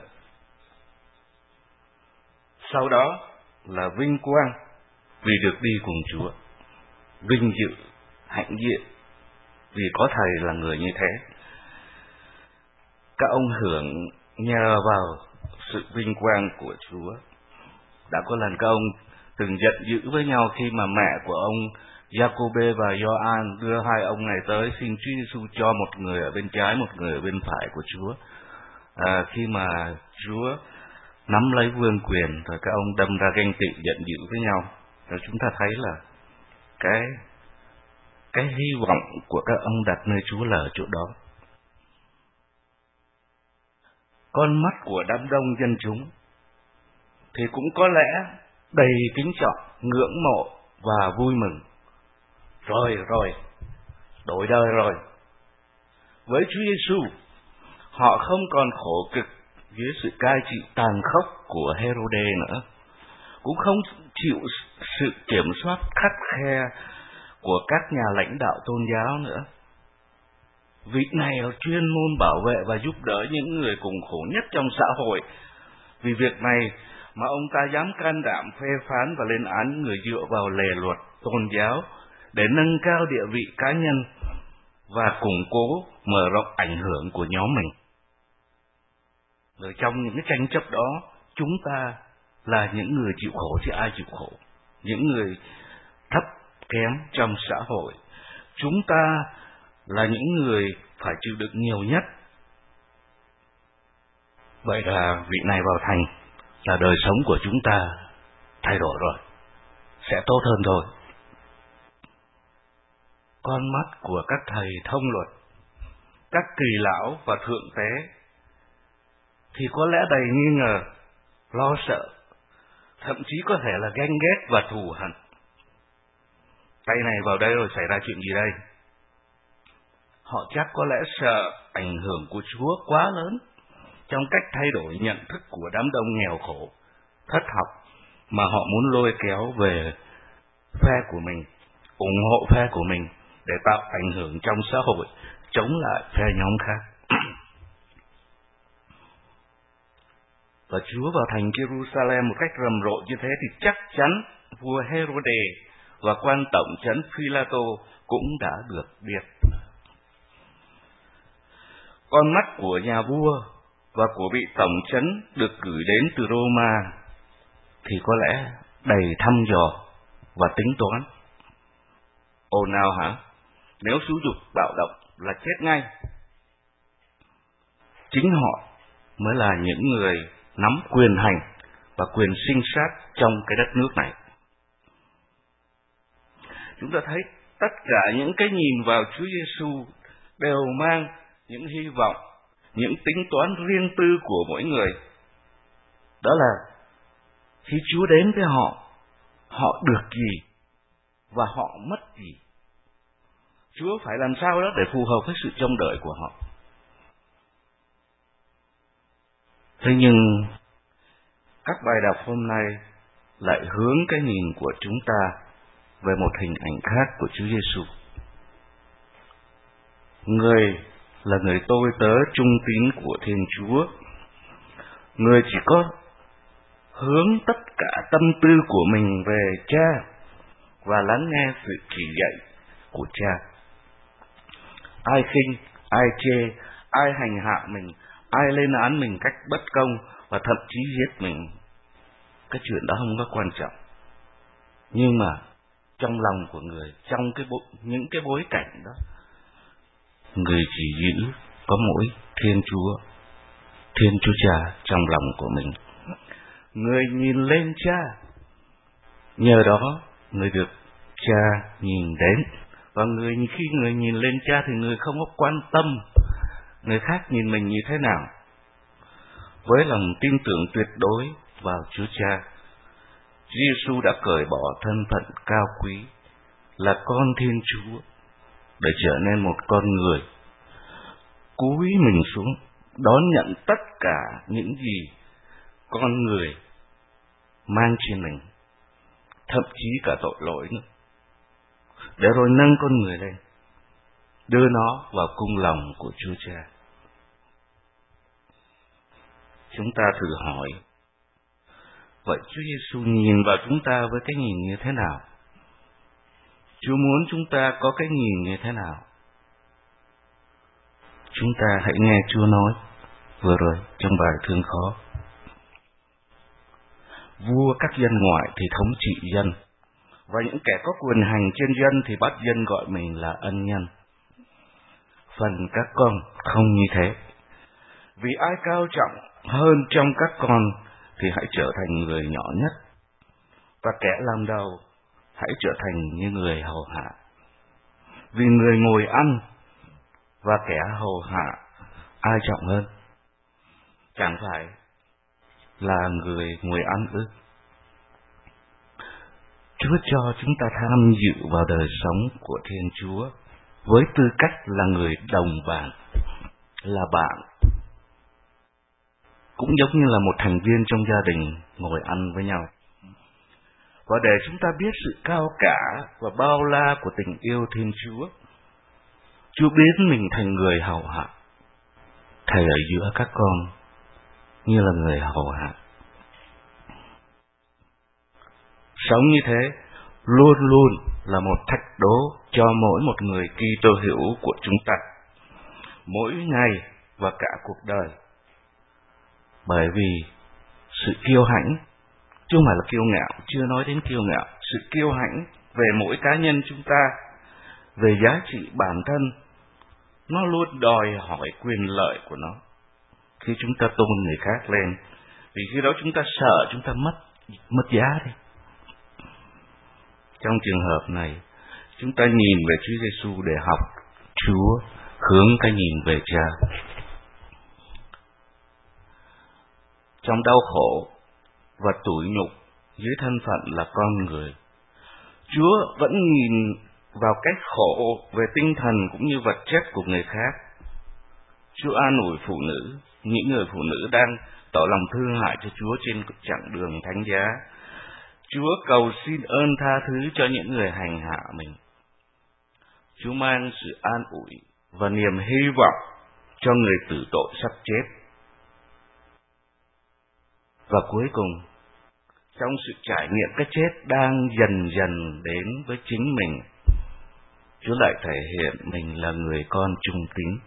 Sau đó là vinh quang vì được đi cùng Chúa, vinh dự, hãnh diện vì có Thầy là người như thế. Các ông hưởng nhờ vào sự vinh quang của Chúa. Đã có lần các ông từng giận dữ với nhau khi mà mẹ của ông Giacôbê và Gioan đưa hai ông này tới xin Chúa Giêsu cho một người ở bên trái, một người ở bên phải của Chúa. À, khi mà Chúa nắm lấy vương quyền rồi các ông đâm ra ganh tị giận dữ với nhau. Rồi chúng ta thấy là cái cái hy vọng của các ông đặt nơi Chúa là ở chỗ đó. Con mắt của đám đông dân chúng thì cũng có lẽ đầy kính trọng, ngưỡng mộ và vui mừng. Rồi rồi, đổi đời rồi. Với Chúa Giêsu, họ không còn khổ cực dưới sự cai trị tàn khốc của Hêrô-đê nữa, cũng không chịu sự kiểm soát khắt khe của các nhà lãnh đạo tôn giáo nữa. Vị này chuyên môn bảo vệ và giúp đỡ những người cùng khổ nhất trong xã hội. Vì việc này mà ông ta dám can đảm phê phán và lên án những người dựa vào lề luật tôn giáo để nâng cao địa vị cá nhân và củng cố mở rộng ảnh hưởng của nhóm mình. Ở trong những cái tranh chấp đó, chúng ta là những người chịu khổ chứ ai chịu khổ? Những người thấp kém trong xã hội. Chúng ta là những người phải chịu đựng nhiều nhất. Vậy là vị này vào thành là đời sống của chúng ta thay đổi rồi, sẽ tốt hơn thôi. Con mắt của các thầy thông luật, các kỳ lão và thượng tế thì có lẽ đầy nghi ngờ, lo sợ, thậm chí có thể là ganh ghét và thù hằn. Tay này vào đây rồi xảy ra chuyện gì đây? Họ chắc có lẽ sợ ảnh hưởng của Chúa quá lớn trong cách thay đổi nhận thức của đám đông nghèo khổ, thất học mà họ muốn lôi kéo về phe của mình, ủng hộ phe của mình để tạo ảnh hưởng trong xã hội, chống lại phe nhóm khác. Và Chúa vào thành Jerusalem một cách rầm rộ như thế thì chắc chắn vua Hêrô-đê và quan tổng trấn Phi-la-tô cũng đã được biết. Con mắt của nhà vua và của vị tổng trấn được gửi đến từ Roma thì có lẽ đầy thăm dò và tính toán. Ồ nào hả? Nếu xúi giục bạo động là chết ngay. Chính họ mới là những người nắm quyền hành và quyền sinh sát trong cái đất nước này. Chúng ta thấy tất cả những cái nhìn vào Chúa Giêsu đều mang những hy vọng, những tính toán riêng tư của mỗi người. Đó là khi Chúa đến với họ, họ được gì và họ mất gì. Chúa phải làm sao đó để phù hợp với sự trông đợi của họ. Thế nhưng các bài đọc hôm nay lại hướng cái nhìn của chúng ta về một hình ảnh khác của Chúa Giêsu. Người là người tôi tớ trung tín của Thiên Chúa. Người chỉ có hướng tất cả tâm tư của mình về Cha và lắng nghe sự chỉ dạy của Cha. Ai khinh, ai chê, ai hành hạ mình, ai lên án mình cách bất công và thậm chí giết mình, cái chuyện đó không có quan trọng. Nhưng mà trong lòng của người, trong cái bộ, những cái bối cảnh đó, người chỉ giữ có mỗi Thiên Chúa, Thiên Chúa Cha trong lòng của mình. Người nhìn lên Cha, nhờ đó người được Cha nhìn đến. Và người khi người nhìn lên Cha thì người không có quan tâm người khác nhìn mình như thế nào. Với lòng tin tưởng tuyệt đối vào Chúa Cha, Giêsu đã cởi bỏ thân phận cao quý là con Thiên Chúa để trở nên một con người, cúi mình xuống, đón nhận tất cả những gì con người mang trên mình, thậm chí cả tội lỗi nữa, để rồi nâng con người lên, đưa nó vào cung lòng của Chúa Cha. Chúng ta thử hỏi, vậy Chúa Giêsu nhìn vào chúng ta với cái nhìn như thế nào? Chúa muốn chúng ta có cái nhìn như thế nào? Chúng ta hãy nghe Chúa nói vừa rồi trong bài Thương Khó. Vua các dân ngoại thì thống trị dân, và những kẻ có quyền hành trên dân thì bắt dân gọi mình là ân nhân. Phần các con không như thế. Vì ai cao trọng hơn trong các con thì hãy trở thành người nhỏ nhất, và kẻ làm đầu hãy trở thành như người hầu hạ. Vì người ngồi ăn và kẻ hầu hạ ai trọng hơn? Chẳng phải là người ngồi ăn ư? Chúa cho chúng ta tham dự vào đời sống của Thiên Chúa với tư cách là người đồng bạn, là bạn, cũng giống như là một thành viên trong gia đình ngồi ăn với nhau. Và để chúng ta biết sự cao cả và bao la của tình yêu Thiên Chúa, Chúa biến mình thành người hầu hạ, Thầy ở giữa các con như là người hầu hạ. Sống như thế luôn luôn là một thách đố cho mỗi một người Kitô hữu của chúng ta, mỗi ngày và cả cuộc đời. Bởi vì sự kiêu hãnh, chứ không phải là kiêu ngạo, chưa nói đến kiêu ngạo, sự kiêu hãnh về mỗi cá nhân chúng ta, về giá trị bản thân, nó luôn đòi hỏi quyền lợi của nó. Khi chúng ta tôn người khác lên, vì khi đó chúng ta sợ chúng ta mất mất giá đi. Trong trường hợp này, chúng ta nhìn về Chúa Giêsu để học Chúa hướng cái nhìn về Cha. Trong đau khổ và tủi nhục dưới thân phận là con người, Chúa vẫn nhìn vào cách khổ về tinh thần cũng như vật chất của người khác. Chúa an ủi phụ nữ, những người phụ nữ đang tỏ lòng thương hại cho Chúa trên chặng đường thánh giá. Chúa cầu xin ơn tha thứ cho những người hành hạ mình. Chúa mang sự an ủi và niềm hy vọng cho người tử tội sắp chết. Và cuối cùng, trong sự trải nghiệm cái chết đang dần dần đến với chính mình, Chúa lại thể hiện mình là người con trung tín.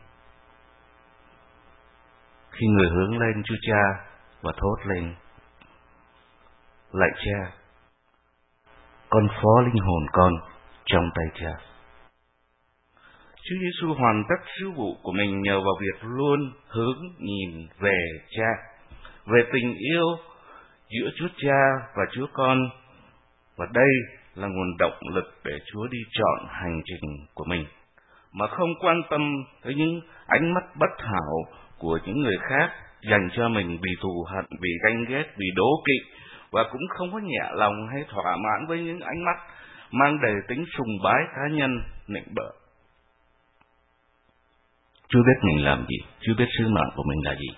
Khi người hướng lên Chúa Cha và thốt lên: Lạy Cha, con phó linh hồn con trong tay Cha. Chúa Giêsu hoàn tất sứ vụ của mình nhờ vào việc luôn hướng nhìn về Cha, về tình yêu giữa Chúa Cha và Chúa Con, và đây là nguồn động lực để Chúa đi trọn hành trình của mình, mà không quan tâm tới những ánh mắt bất hảo của những người khác dành cho mình vì thù hận, vì ganh ghét, vì đố kỵ, và cũng không có nhẹ lòng hay thỏa mãn với những ánh mắt mang đầy tính sùng bái cá nhân, nịnh bợ. Chúa biết mình làm gì, Chúa biết sứ mạng của mình là gì.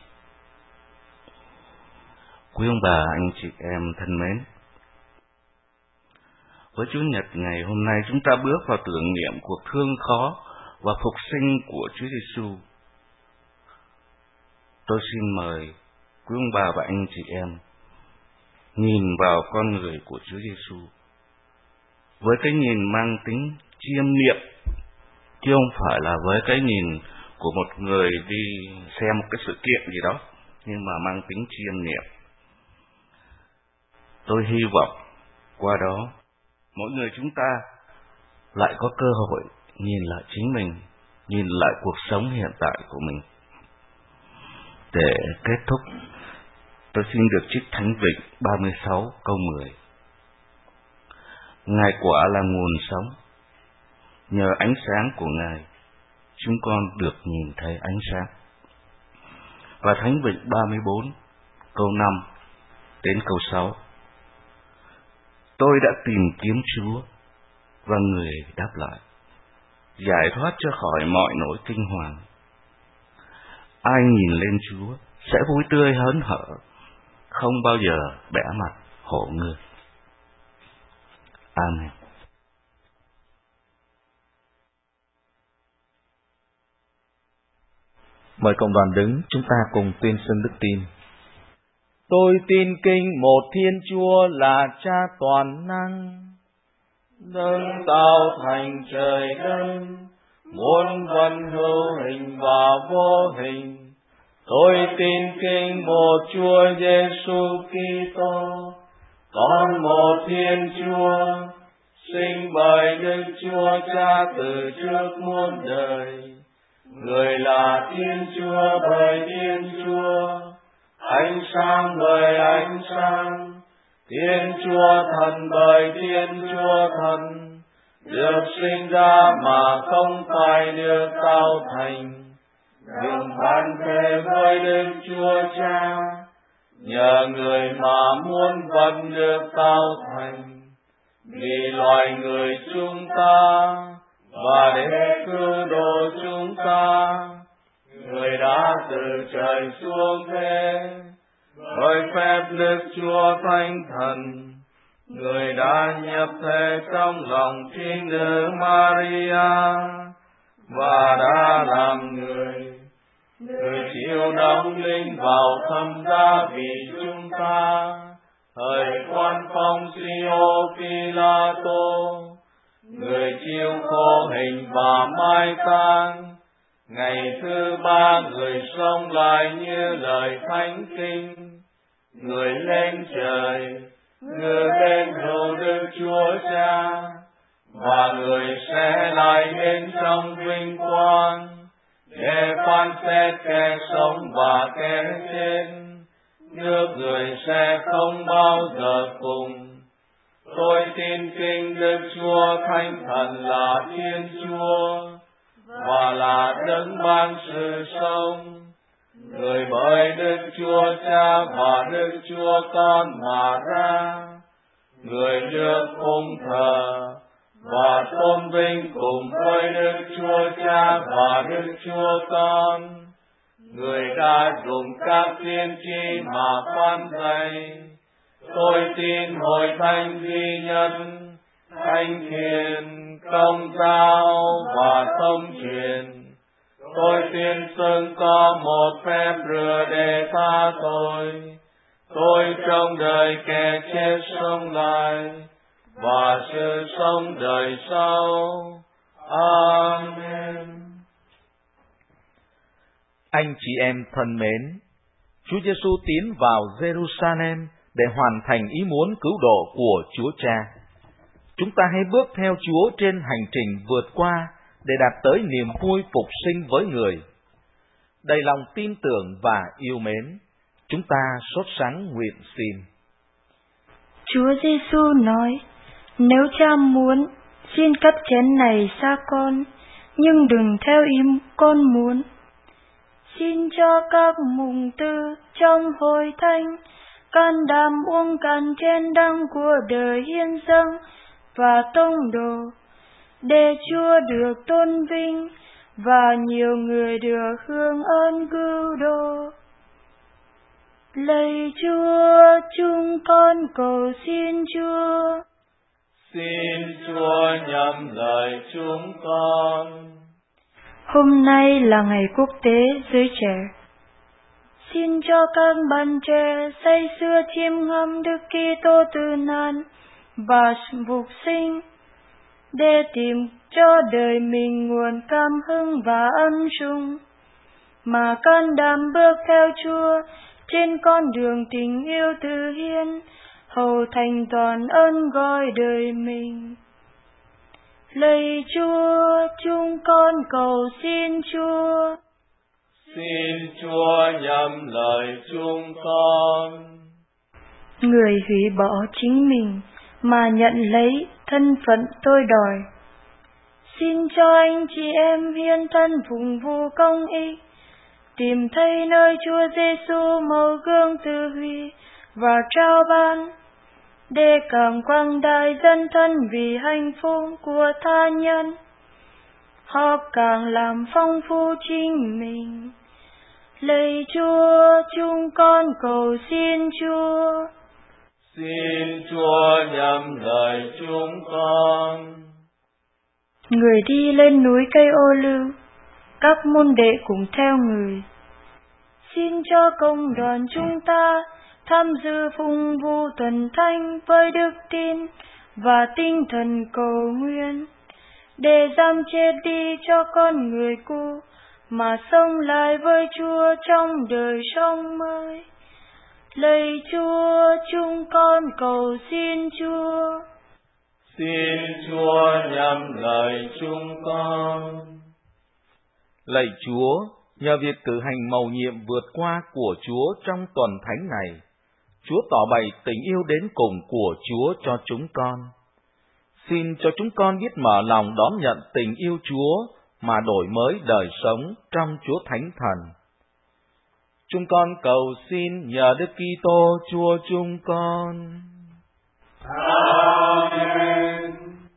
Quý ông bà, anh chị em thân mến, với Chủ nhật ngày hôm nay chúng ta bước vào tưởng niệm cuộc thương khó và phục sinh của Chúa Giêsu. Tôi xin mời quý ông bà và anh chị em nhìn vào con người của Chúa Giêsu với cái nhìn mang tính chiêm nghiệm, chứ không phải là với cái nhìn của một người đi xem một cái sự kiện gì đó, nhưng mà mang tính chiêm nghiệm. Tôi hy vọng qua đó mỗi người chúng ta lại có cơ hội nhìn lại chính mình, nhìn lại cuộc sống hiện tại của mình. Để kết thúc, tôi xin được trích Thánh Vịnh ba mươi sáu câu mười. Ngài quả là nguồn sống, nhờ ánh sáng của Ngài, chúng con được nhìn thấy ánh sáng. Và Thánh Vịnh ba mươi bốn câu năm đến câu sáu. Tôi đã tìm kiếm Chúa, và Người đáp lại, giải thoát cho khỏi mọi nỗi kinh hoàng. ai nhìn lên Chúa sẽ vui tươi hớn hở, không bao giờ bẽ mặt hổ ngược. Amen. Mời cộng đoàn đứng, chúng ta cùng tuyên xưng đức tin. Tôi tin kinh một Thiên Chúa là Cha toàn năng, đấng tạo thành trời đất, muôn vật hữu hình và vô hình. Tôi tin kinh một Chúa Giêsu Kitô, con một Thiên Chúa, sinh bởi Đức Chúa Cha từ trước muôn đời. Người là Thiên Chúa bởi Thiên Chúa, ánh sáng bởi ánh sáng, Thiên Chúa Thần bởi Thiên Chúa Thần, được sinh ra mà không phải được tạo thành, được ban thể với Đức Chúa Cha, nhờ người mà muôn vật được tạo thành, vì loài người chúng ta và để cứu độ chúng ta, người đã từ trời xuống thế, bởi phép Đức Chúa Thánh Thần, người đã nhập thể trong lòng Trinh Nữ Maria và đã làm người. Người chịu đóng linh vào thâm giá vì chúng ta, thời quan phong Pôncio Pilato, người chịu khổ hình và mai táng. Ngày thứ ba người sống lại như lời thánh kinh, người lên trời, người bên hữu Đức Chúa Cha, và người sẽ lại đến trong vinh quang để phán xét kẻ sống và kẻ chết. Nước người sẽ không bao giờ cùng. Tôi tin kinh Đức Chúa Thánh Thần là Thiên Chúa và là đấng ban sự sống, người bởi Đức Chúa Cha và Đức Chúa Con mà ra, người được phụng thờ và tôn vinh cùng với Đức Chúa Cha và Đức Chúa Con, người đã dùng các tiên tri mà phán dạy. Tôi tin hội thánh duy nhất, thánh thiện, công giáo và thông truyền. Tôi tin xưng có một phép rửa để tha tội. Tôi trong đời kẻ chết sống lại và sự sống đời sau. Amen. Anh chị em thân mến, Chúa Giêsu tiến vào Jerusalem để hoàn thành ý muốn cứu độ của Chúa Cha. Chúng ta hãy bước theo Chúa trên hành trình vượt qua để đạt tới niềm vui phục sinh với người. Đầy lòng tin tưởng và yêu mến, chúng ta sốt sắng nguyện xin. Chúa Giêsu nói, nếu Cha muốn, xin cất chén này xa con, nhưng đừng theo ý con muốn. Xin cho các mùng tư trong hội thánh can đảm uống cạn chén đắng của đời hiến dâng và tông đồ, để Chúa được tôn vinh và nhiều người được hưởng ơn cứu độ. Lạy Chúa, chúng con cầu xin Chúa. Xin Chúa nhậm lời chúng con. Hôm nay là ngày quốc tế giới trẻ. Xin cho các bạn trẻ say sưa chiêm ngắm Đức Kitô tử nạn và phục sinh, để tìm cho đời mình nguồn cảm hứng và ân sủng, mà can đảm bước theo Chúa trên con đường tình yêu từ hiến, hầu thành toàn ơn gọi đời mình. Lạy Chúa, chúng con cầu xin Chúa. Xin Chúa nhậm lời chúng con. Người hủy bỏ chính mình mà nhận lấy thân phận tôi đòi. Xin cho anh chị em hiến thân phụng vụ công ích, tìm thấy nơi Chúa Giêsu mầu gương từ bi và trao ban, để càng quang đại dân thân vì hạnh phúc của tha nhân. Họ càng làm phong phú chính mình. Lạy Chúa, chúng con cầu xin Chúa. Xin Chúa nhắm lời chúng con. Người đi lên núi cây ô liu, các môn đệ cùng theo người. Xin cho công đoàn chúng ta tham dự phụng vụ tuần thánh với đức tin và tinh thần cầu nguyện, để dám chết đi cho con người cũ mà sống lại với Chúa trong đời sống mới. Lạy Chúa, chúng con cầu xin Chúa. Xin Chúa nhắm lời chúng con. Lạy Chúa, nhờ việc cử hành mầu nhiệm vượt qua của Chúa trong tuần thánh này, Chúa tỏ bày tình yêu đến cùng của Chúa cho chúng con. Xin cho chúng con biết mở lòng đón nhận tình yêu Chúa mà đổi mới đời sống trong Chúa Thánh Thần. Chúng con cầu xin nhờ Đức Kitô Chúa chúng con. Amen.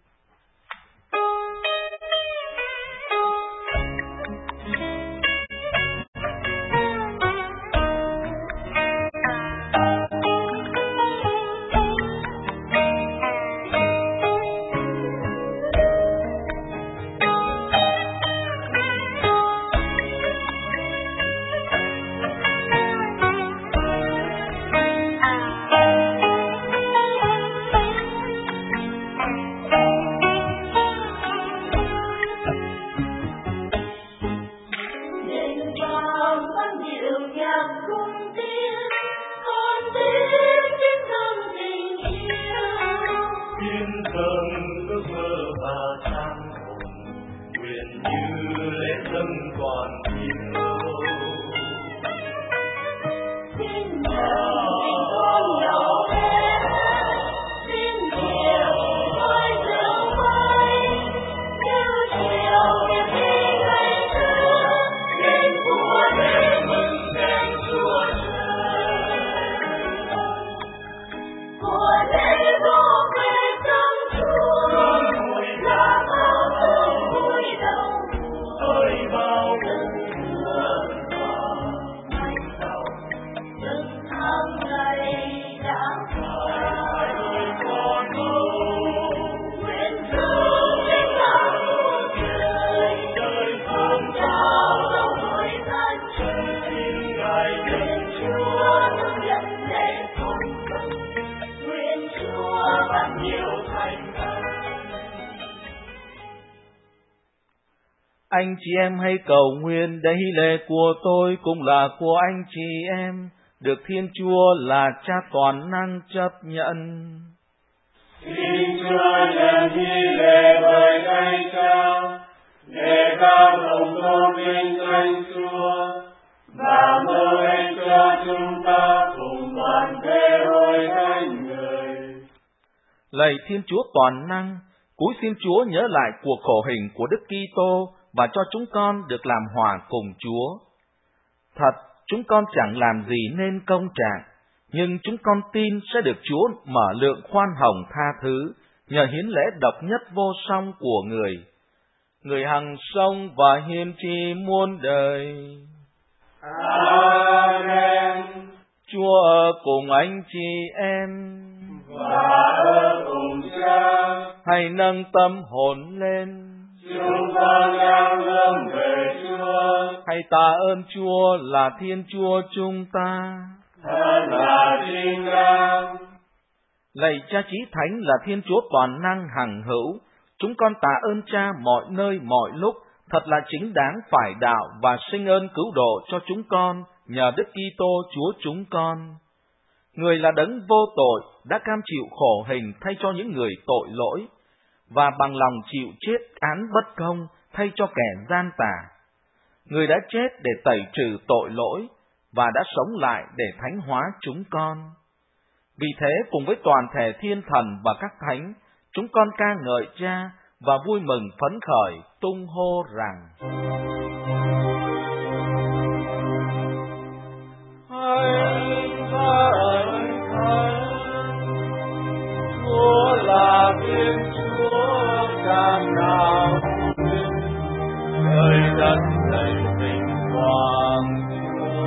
Anh chị em hãy cầu nguyện để hy lễ của tôi cũng là của anh chị em, được Thiên Chúa là Cha toàn năng chấp nhận. Xin Chúa nhận hy lễ bởi Thánh Cha, để các đồng con vinh danh Chúa, và mơ ích cho chúng ta cùng toàn thể hội thánh người. Lạy Thiên Chúa toàn năng, cúi xin Chúa nhớ lại cuộc khổ hình của Đức Kitô và cho chúng con được làm hòa cùng Chúa. Thật, chúng con chẳng làm gì nên công trạng, nhưng chúng con tin sẽ được Chúa mở lượng khoan hồng tha thứ, nhờ hiến lễ độc nhất vô song của Người. Người hằng sống và hiên tri muôn đời. Amen. Chúa ở cùng anh chị em, và ở cùng Cha. Hãy nâng tâm hồn lên. Chúng con đang hướng về Chúa. Hãy tạ ơn Chúa là Thiên Chúa chúng ta. Thật là chính đáng. Lạy Cha Chí Thánh là Thiên Chúa toàn năng hằng hữu, chúng con tạ ơn Cha mọi nơi mọi lúc, thật là chính đáng phải đạo và sinh ơn cứu độ cho chúng con nhờ Đức Kitô Chúa chúng con. Người là đấng vô tội đã cam chịu khổ hình thay cho những người tội lỗi, và bằng lòng chịu chết án bất công thay cho kẻ gian tà. Người đã chết để tẩy trừ tội lỗi và đã sống lại để thánh hóa chúng con. Vì thế cùng với toàn thể thiên thần và các thánh, chúng con ca ngợi Cha và vui mừng phấn khởi tung hô rằng: Thánh, Thánh, Thánh, Chúa là Thiên Chúa càng nào trời đất đầy vinh quang Chúa.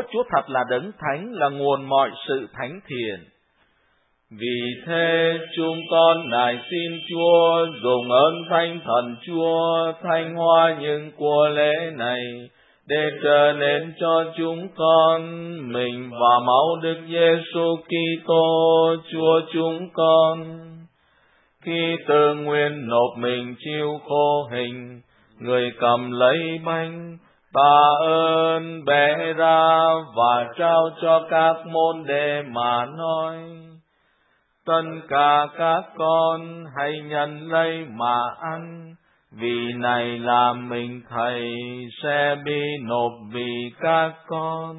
Chúa thật là đấng thánh, là nguồn mọi sự thánh thiện. Vì thế chúng con nài xin Chúa dùng ơn Thánh Thần Chúa thanh hoa những của lễ này, để trở nên cho chúng con mình và máu Đức Giêsu Kitô Chúa chúng con. Khi tự nguyện nộp mình chịu khổ hình, người cầm lấy bánh, tạ ơn bẻ ra và trao cho các môn đệ mà nói: tất cả các con hãy nhận lấy mà ăn, vì này là mình Thầy sẽ bị nộp vì các con.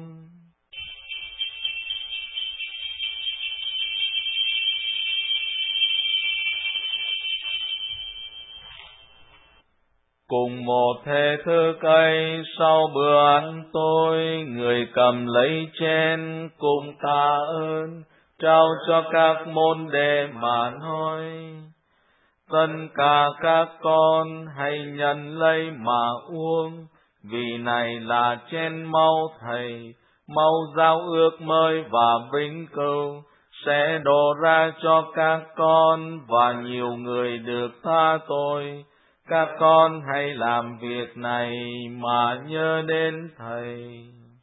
Cùng một thế thức ấy, sau bữa ăn tối, người cầm lấy chén cùng tạ ơn, trao cho các môn đệ mà nói: tất cả các con hãy nhận lấy mà uống, vì này là chén máu Thầy, máu giao ước mới và vĩnh cửu, sẽ đổ ra cho các con và nhiều người được tha tội. Các con hãy làm việc này mà nhớ đến Thầy.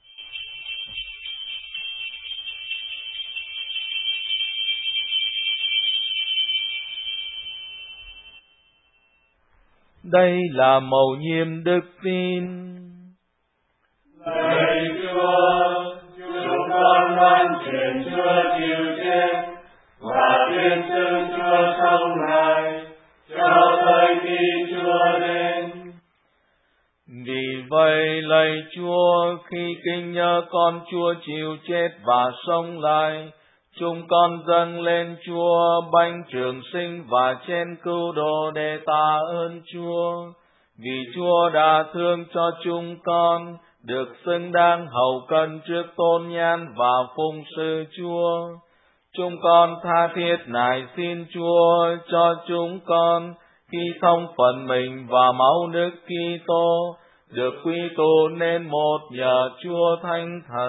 Đây là mầu nhiệm đức tin. Lạy Chúa, chúng con van truyền Chúa chịu chết và tuyên xưng Chúa sống lại cho tới khi Chúa đến. Vì vậy lạy Chúa, khi kinh nhớ con Chúa chịu chết và sống lại, chúng con dâng lên Chúa bánh trường sinh và chén cứu độ để tạ ơn Chúa, vì Chúa đã thương cho chúng con, được xứng đáng hầu cận trước tôn nhan và phụng sự Chúa. Chúng con tha thiết nài xin Chúa cho chúng con, khi thông phần mình và máu Đức Kitô, được quy tụ nên một nhờ Chúa Thánh Thần.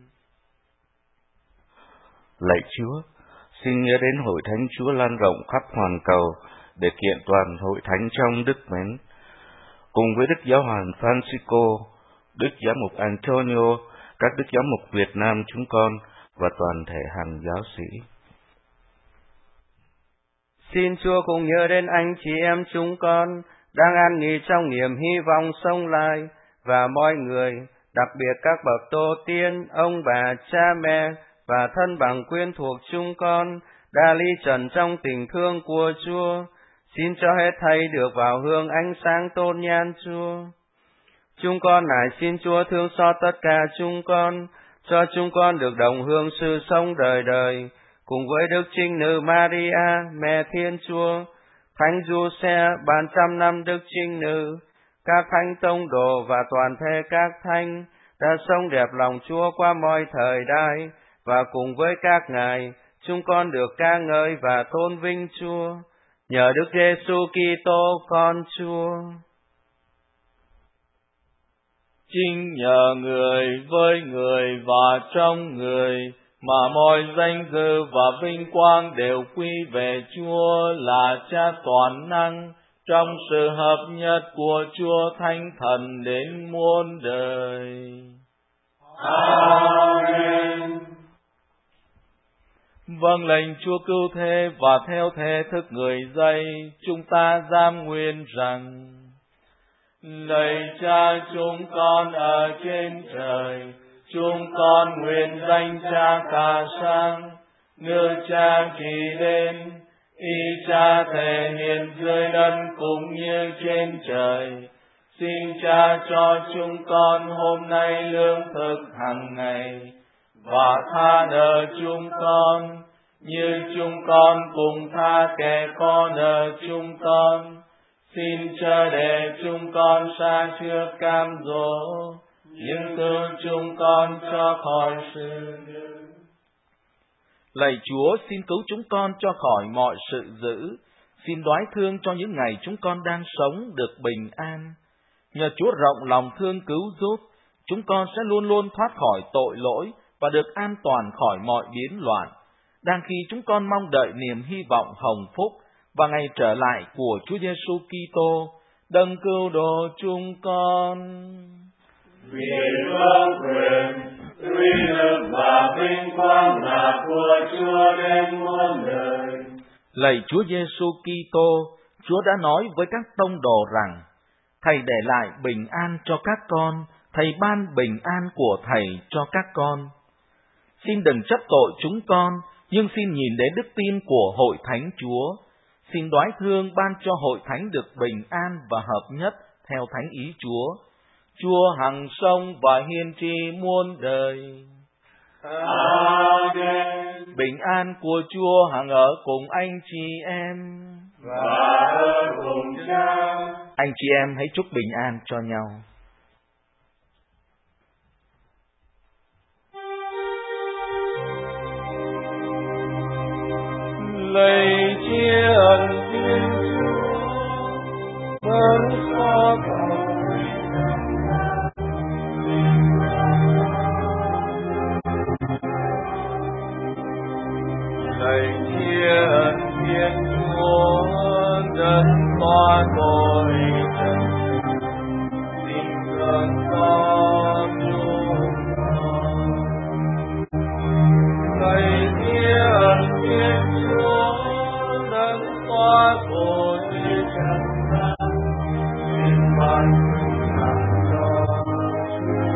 Lạy Chúa, xin nhớ đến hội thánh Chúa lan rộng khắp hoàn cầu để kiện toàn hội thánh trong đức mến, cùng với Đức Giáo hoàng Francisco, Đức Giám mục Antonio, các Đức Giám mục Việt Nam chúng con và toàn thể hàng giáo sĩ. Xin Chúa cùng nhớ đến anh chị em chúng con đang an nghỉ trong niềm hy vọng sống lại, và mọi người, đặc biệt các bậc tổ tiên, ông bà, cha mẹ và thân bằng quyến thuộc chúng con đã ly trần trong tình thương của Chúa. Xin cho hết thảy được vào hương ánh sáng tôn nhan Chúa. Chúng con nài xin Chúa thương xót tất cả chúng con, cho chúng con được đồng hương sự sống đời đời, cùng với Đức Trinh Nữ Maria, Mẹ Thiên Chúa, Thánh Giuse, ban trăm năm Đức Trinh Nữ, các thánh tông đồ và toàn thể các thánh đã sống đẹp lòng Chúa qua mọi thời đại, và cùng với các ngài, chúng con được ca ngợi và tôn vinh Chúa, nhờ Đức Giêsu Kitô con Chúa. Chính nhờ người, với người và trong người, mà mọi danh dự và vinh quang đều quy về Chúa là Cha toàn năng, trong sự hợp nhất của Chúa Thánh Thần đến muôn đời. Amen. Vâng lệnh Chúa cứu thế và theo thế thức người dạy, chúng ta giam nguyện rằng: lạy Cha chúng con ở trên trời, chúng con nguyện danh Cha cả sang, nước Cha trị đến, ý Cha thể hiện dưới đất cũng như trên trời. Xin Cha cho chúng con hôm nay lương thực hàng ngày, và tha nợ chúng con, như chúng con cùng tha kẻ có nợ chúng con. Xin chớ để chúng con sa trước cam dỗ, nhưng cứu chúng con cho khỏi sự dữ. Lạy Chúa, xin cứu chúng con cho khỏi mọi sự dữ. Xin đoái thương cho những ngày chúng con đang sống được bình an. Nhờ Chúa rộng lòng thương cứu giúp, chúng con sẽ luôn luôn thoát khỏi tội lỗi và được an toàn khỏi mọi biến loạn, đang khi chúng con mong đợi niềm hy vọng hồng phúc và ngày trở lại của Chúa Giêsu Kitô, đấng cứu độ chúng con. Vì vương quyền, uy lực và vinh quang là của Chúa đến muôn đời. Lạy Chúa Giêsu Kitô, Chúa đã nói với các tông đồ rằng: Thầy để lại bình an cho các con, Thầy ban bình an của Thầy cho các con. Xin đừng trách tội chúng con, nhưng xin nhìn đến đức tin của Hội Thánh Chúa. Xin đoái thương ban cho Hội Thánh được bình an và hợp nhất theo thánh ý Chúa. Chúa hằng sống và hiên tri muôn đời. Amen. Bình an của Chúa hằng ở cùng anh chị em. Và ở cùng Cha. Anh chị em hãy chúc bình an cho nhau. Lạy chia ân Thiên Chúa, đấng xóa tội. Lạy chia ân Thiên Chúa, đấng xóa tội trần, xin thương xót chúng con. Lạy chia ân Thiên Chúa, đấng xóa tội trần gian, xin ban bình an cho chúng.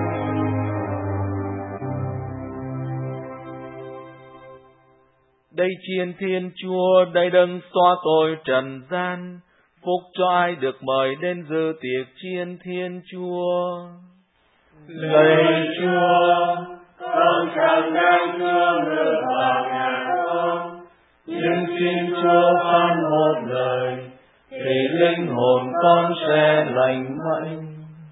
Đây chiên Thiên Chúa, đây đấng xóa tội trần gian, phúc cho ai được mời đến dự tiệc chiên Thiên Chúa. Lạy Chúa, con chẳng đang thương ngự vào nhà con, nhưng xin Chúa phán một lời, thì linh hồn con sẽ lành mạnh.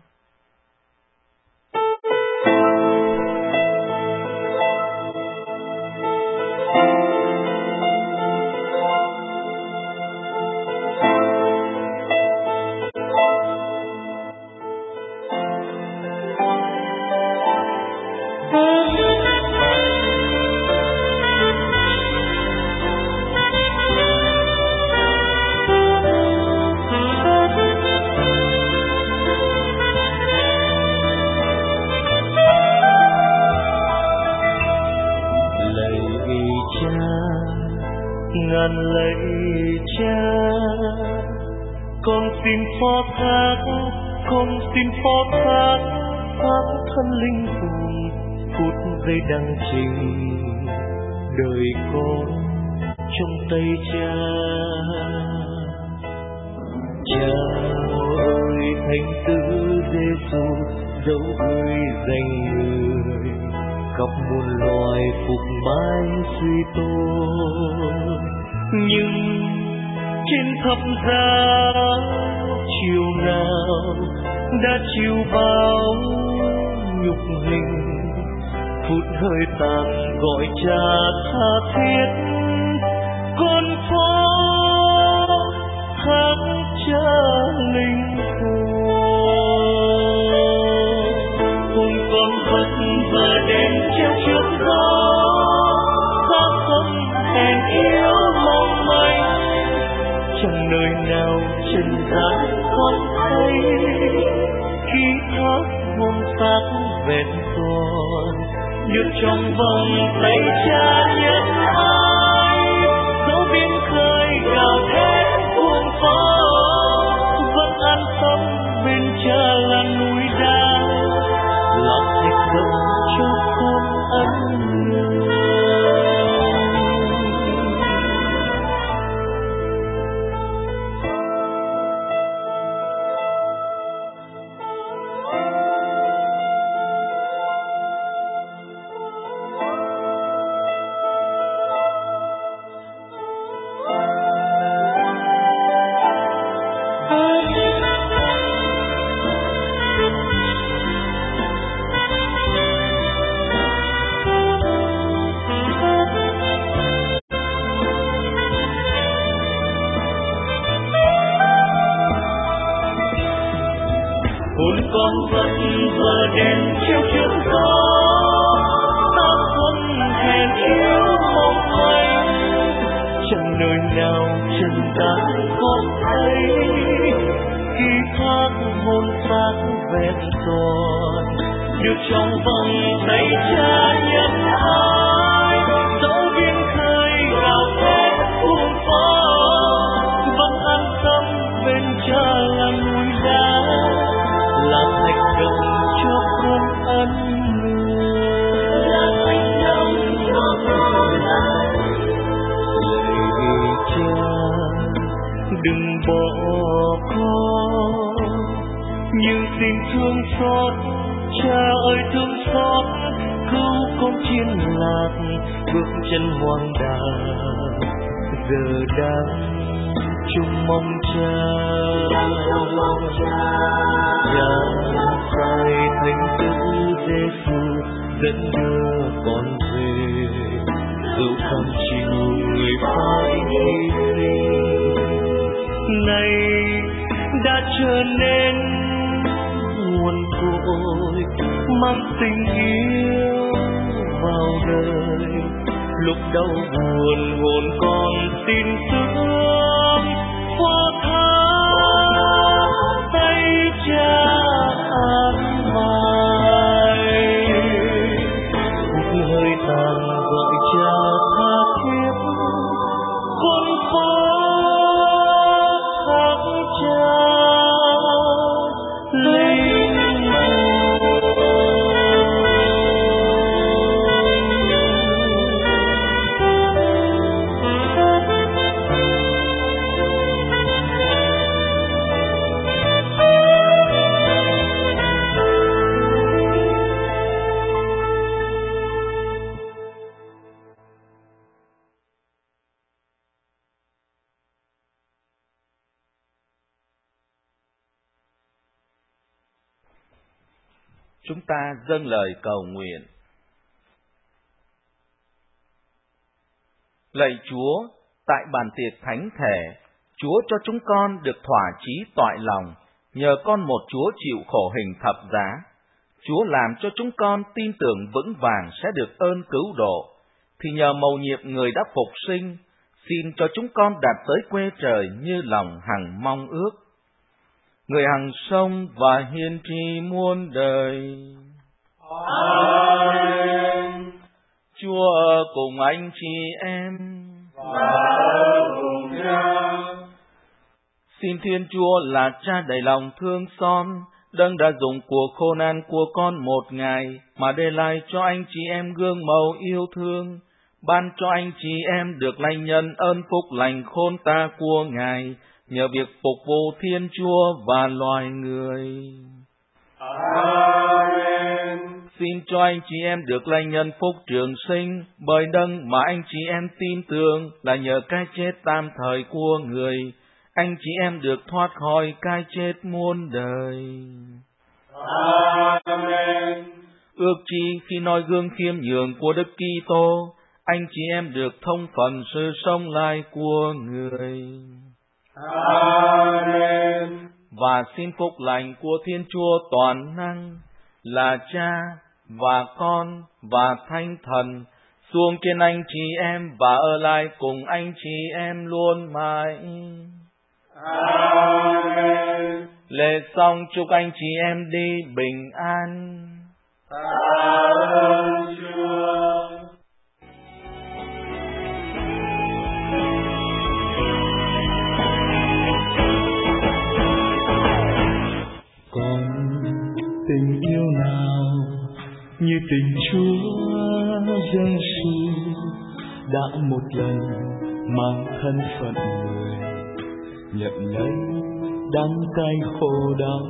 Ngàn lạy Cha, con xin phó thác, con xin phó thác, thác thân linh hồn phút giây đăng trình đời con trong tay Cha. Cha ơi, Thánh Tử Giêsu dấu gửi danh người, khắp muôn loài phục mãi suy tôn. Nhưng trên thập giá chiều nào đã chịu bao nhục hình, phút hơi tàn gọi Cha tha thiết, con phó thác Cha linh hồn. Hồn con vật và đêm treo trước gió, xác thân hèn yếu mong manh, chẳng nơi nào trần gian con thấy khi thác hồn xác vẹn toàn, nhược trong vòng tay Cha nhân ai, dấu biển khơi gào thét cuồng gió, vẫn an tâm bên Cha là núi đá, là thạch động cho con ân người. phật vừa đèn chiếu trước gió, ta không hẹn yêu mong manh, chẳng nơi nào chân ta có thấy khi thác hôn xác vẹn toàn, được trong vòng tay cha nhân ái, dẫu biển khơi gào thét cuồng phong, vẫn an tâm bên cha là núi đá, là thành đồng cho con ân người, là thành đồng cho con ân người. Cha đừng bỏ con, nhưng xin thương xót, cha ơi thương xót, cứu con chiên lạc bước chân hoang đàng, giờ đang chung mong cha. Cha sai thánh tử Giêsu dẫn đưa con về, dẫu cam chịu người phải hy sinh, này đã trở nên nguồn cội mang tình yêu vào đời. Lúc đau buồn hồn con xin sướng qua tháng tay cha an bài, hơi tàn gọi cha tha thiết, con phó thác cha linh Chúng ta dâng lời cầu nguyện. Lạy Chúa, tại bàn tiệc thánh thể, Chúa cho chúng con được thỏa chí toại lòng, nhờ con một Chúa chịu khổ hình thập giá. Chúa làm cho chúng con tin tưởng vững vàng sẽ được ơn cứu độ, thì nhờ mầu nhiệm người đã phục sinh, xin cho chúng con đạt tới quê trời như lòng hằng mong ước. Người hằng sống và hiền tri muôn đời. Amen. Chúa cùng anh chị em và cùng nhau. Xin Thiên Chúa là Cha đầy lòng thương xót, Đấng đã dùng cuộc khổ nạn của con một ngày mà để lại cho anh chị em gương mẫu yêu thương, ban cho anh chị em được lãnh nhận ơn phúc lành khôn ta của Ngài, nhờ việc phục vụ Thiên Chúa và loài người. Amen. Xin cho anh chị em được lãnh nhận phúc trường sinh, bởi Đấng mà anh chị em tin tưởng là nhờ cái chết tạm thời của người, anh chị em được thoát khỏi cái chết muôn đời. Amen. Ước chi khi noi gương khiêm nhường của Đức Kitô, anh chị em được thông phần sự sống lại của người. Amen. Và xin phúc lành của Thiên Chúa toàn năng là Cha và Con và Thánh Thần xuống trên anh chị em và ở lại cùng anh chị em luôn mãi. Amen. Lễ xong chúc anh chị em đi bình an. Tạ ơn Chúa. Còn tình yêu nào như tình Chúa Giêsu đã một lần mang thân phận người, nhận lấy đắng cay khổ đau.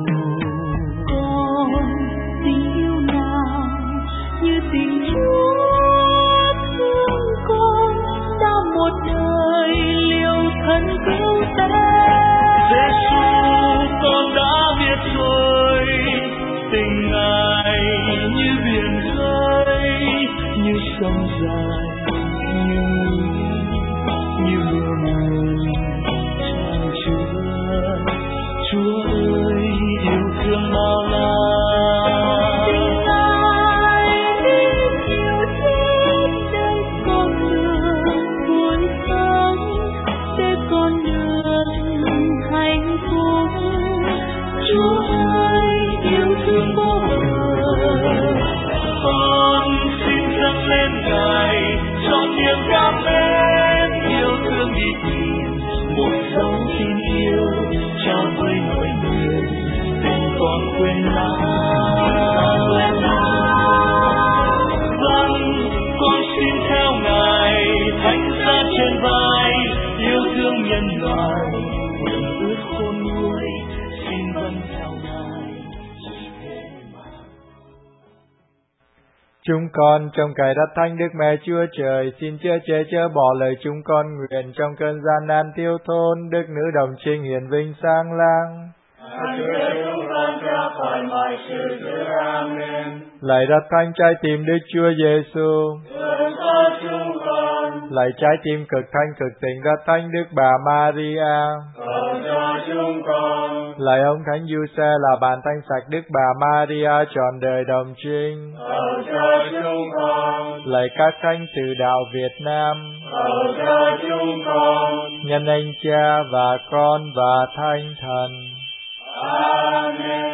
Còn tình yêu nào như tình Chúa thương con, đã một đời liều thân cứu thế. Giêsu, con đã biết rồi, tình Ngài như biển khơi, như sông dài, như núi, như mưa nguồn tràn chứa. Chúa ơi, yêu thương bao la nào. Vâng, con xin theo Ngài, thánh giá trên vai, yêu thương nhân loại, nguyện ước khôn nguôi, xin vâng theo Ngài. Chúng con trong cậy đất thánh Đức Mẹ Chúa Trời, xin chữa chế chữa bỏ lời chúng con nguyện trong cơn gian nan thiếu thốn, Đức Nữ Đồng Trinh hiển vinh sáng lang. Chúng con ra khỏi mọi sự dữ. Amen. Lạy đất thánh trái tim Đức Chúa Giêsu, Thương xót chúng con. Lạy trái tim cực thanh cực tình đất thánh Đức Bà Maria, Cầu cho chúng con. Lạy ông Thánh Giuse là bàn thanh sạch Đức Bà Maria trọn đời đồng trinh, Cầu cho chúng con. Lạy các thánh từ đạo Việt Nam, Cầu cho chúng con. nhân anh Cha và Con và Thánh Thần. Amen.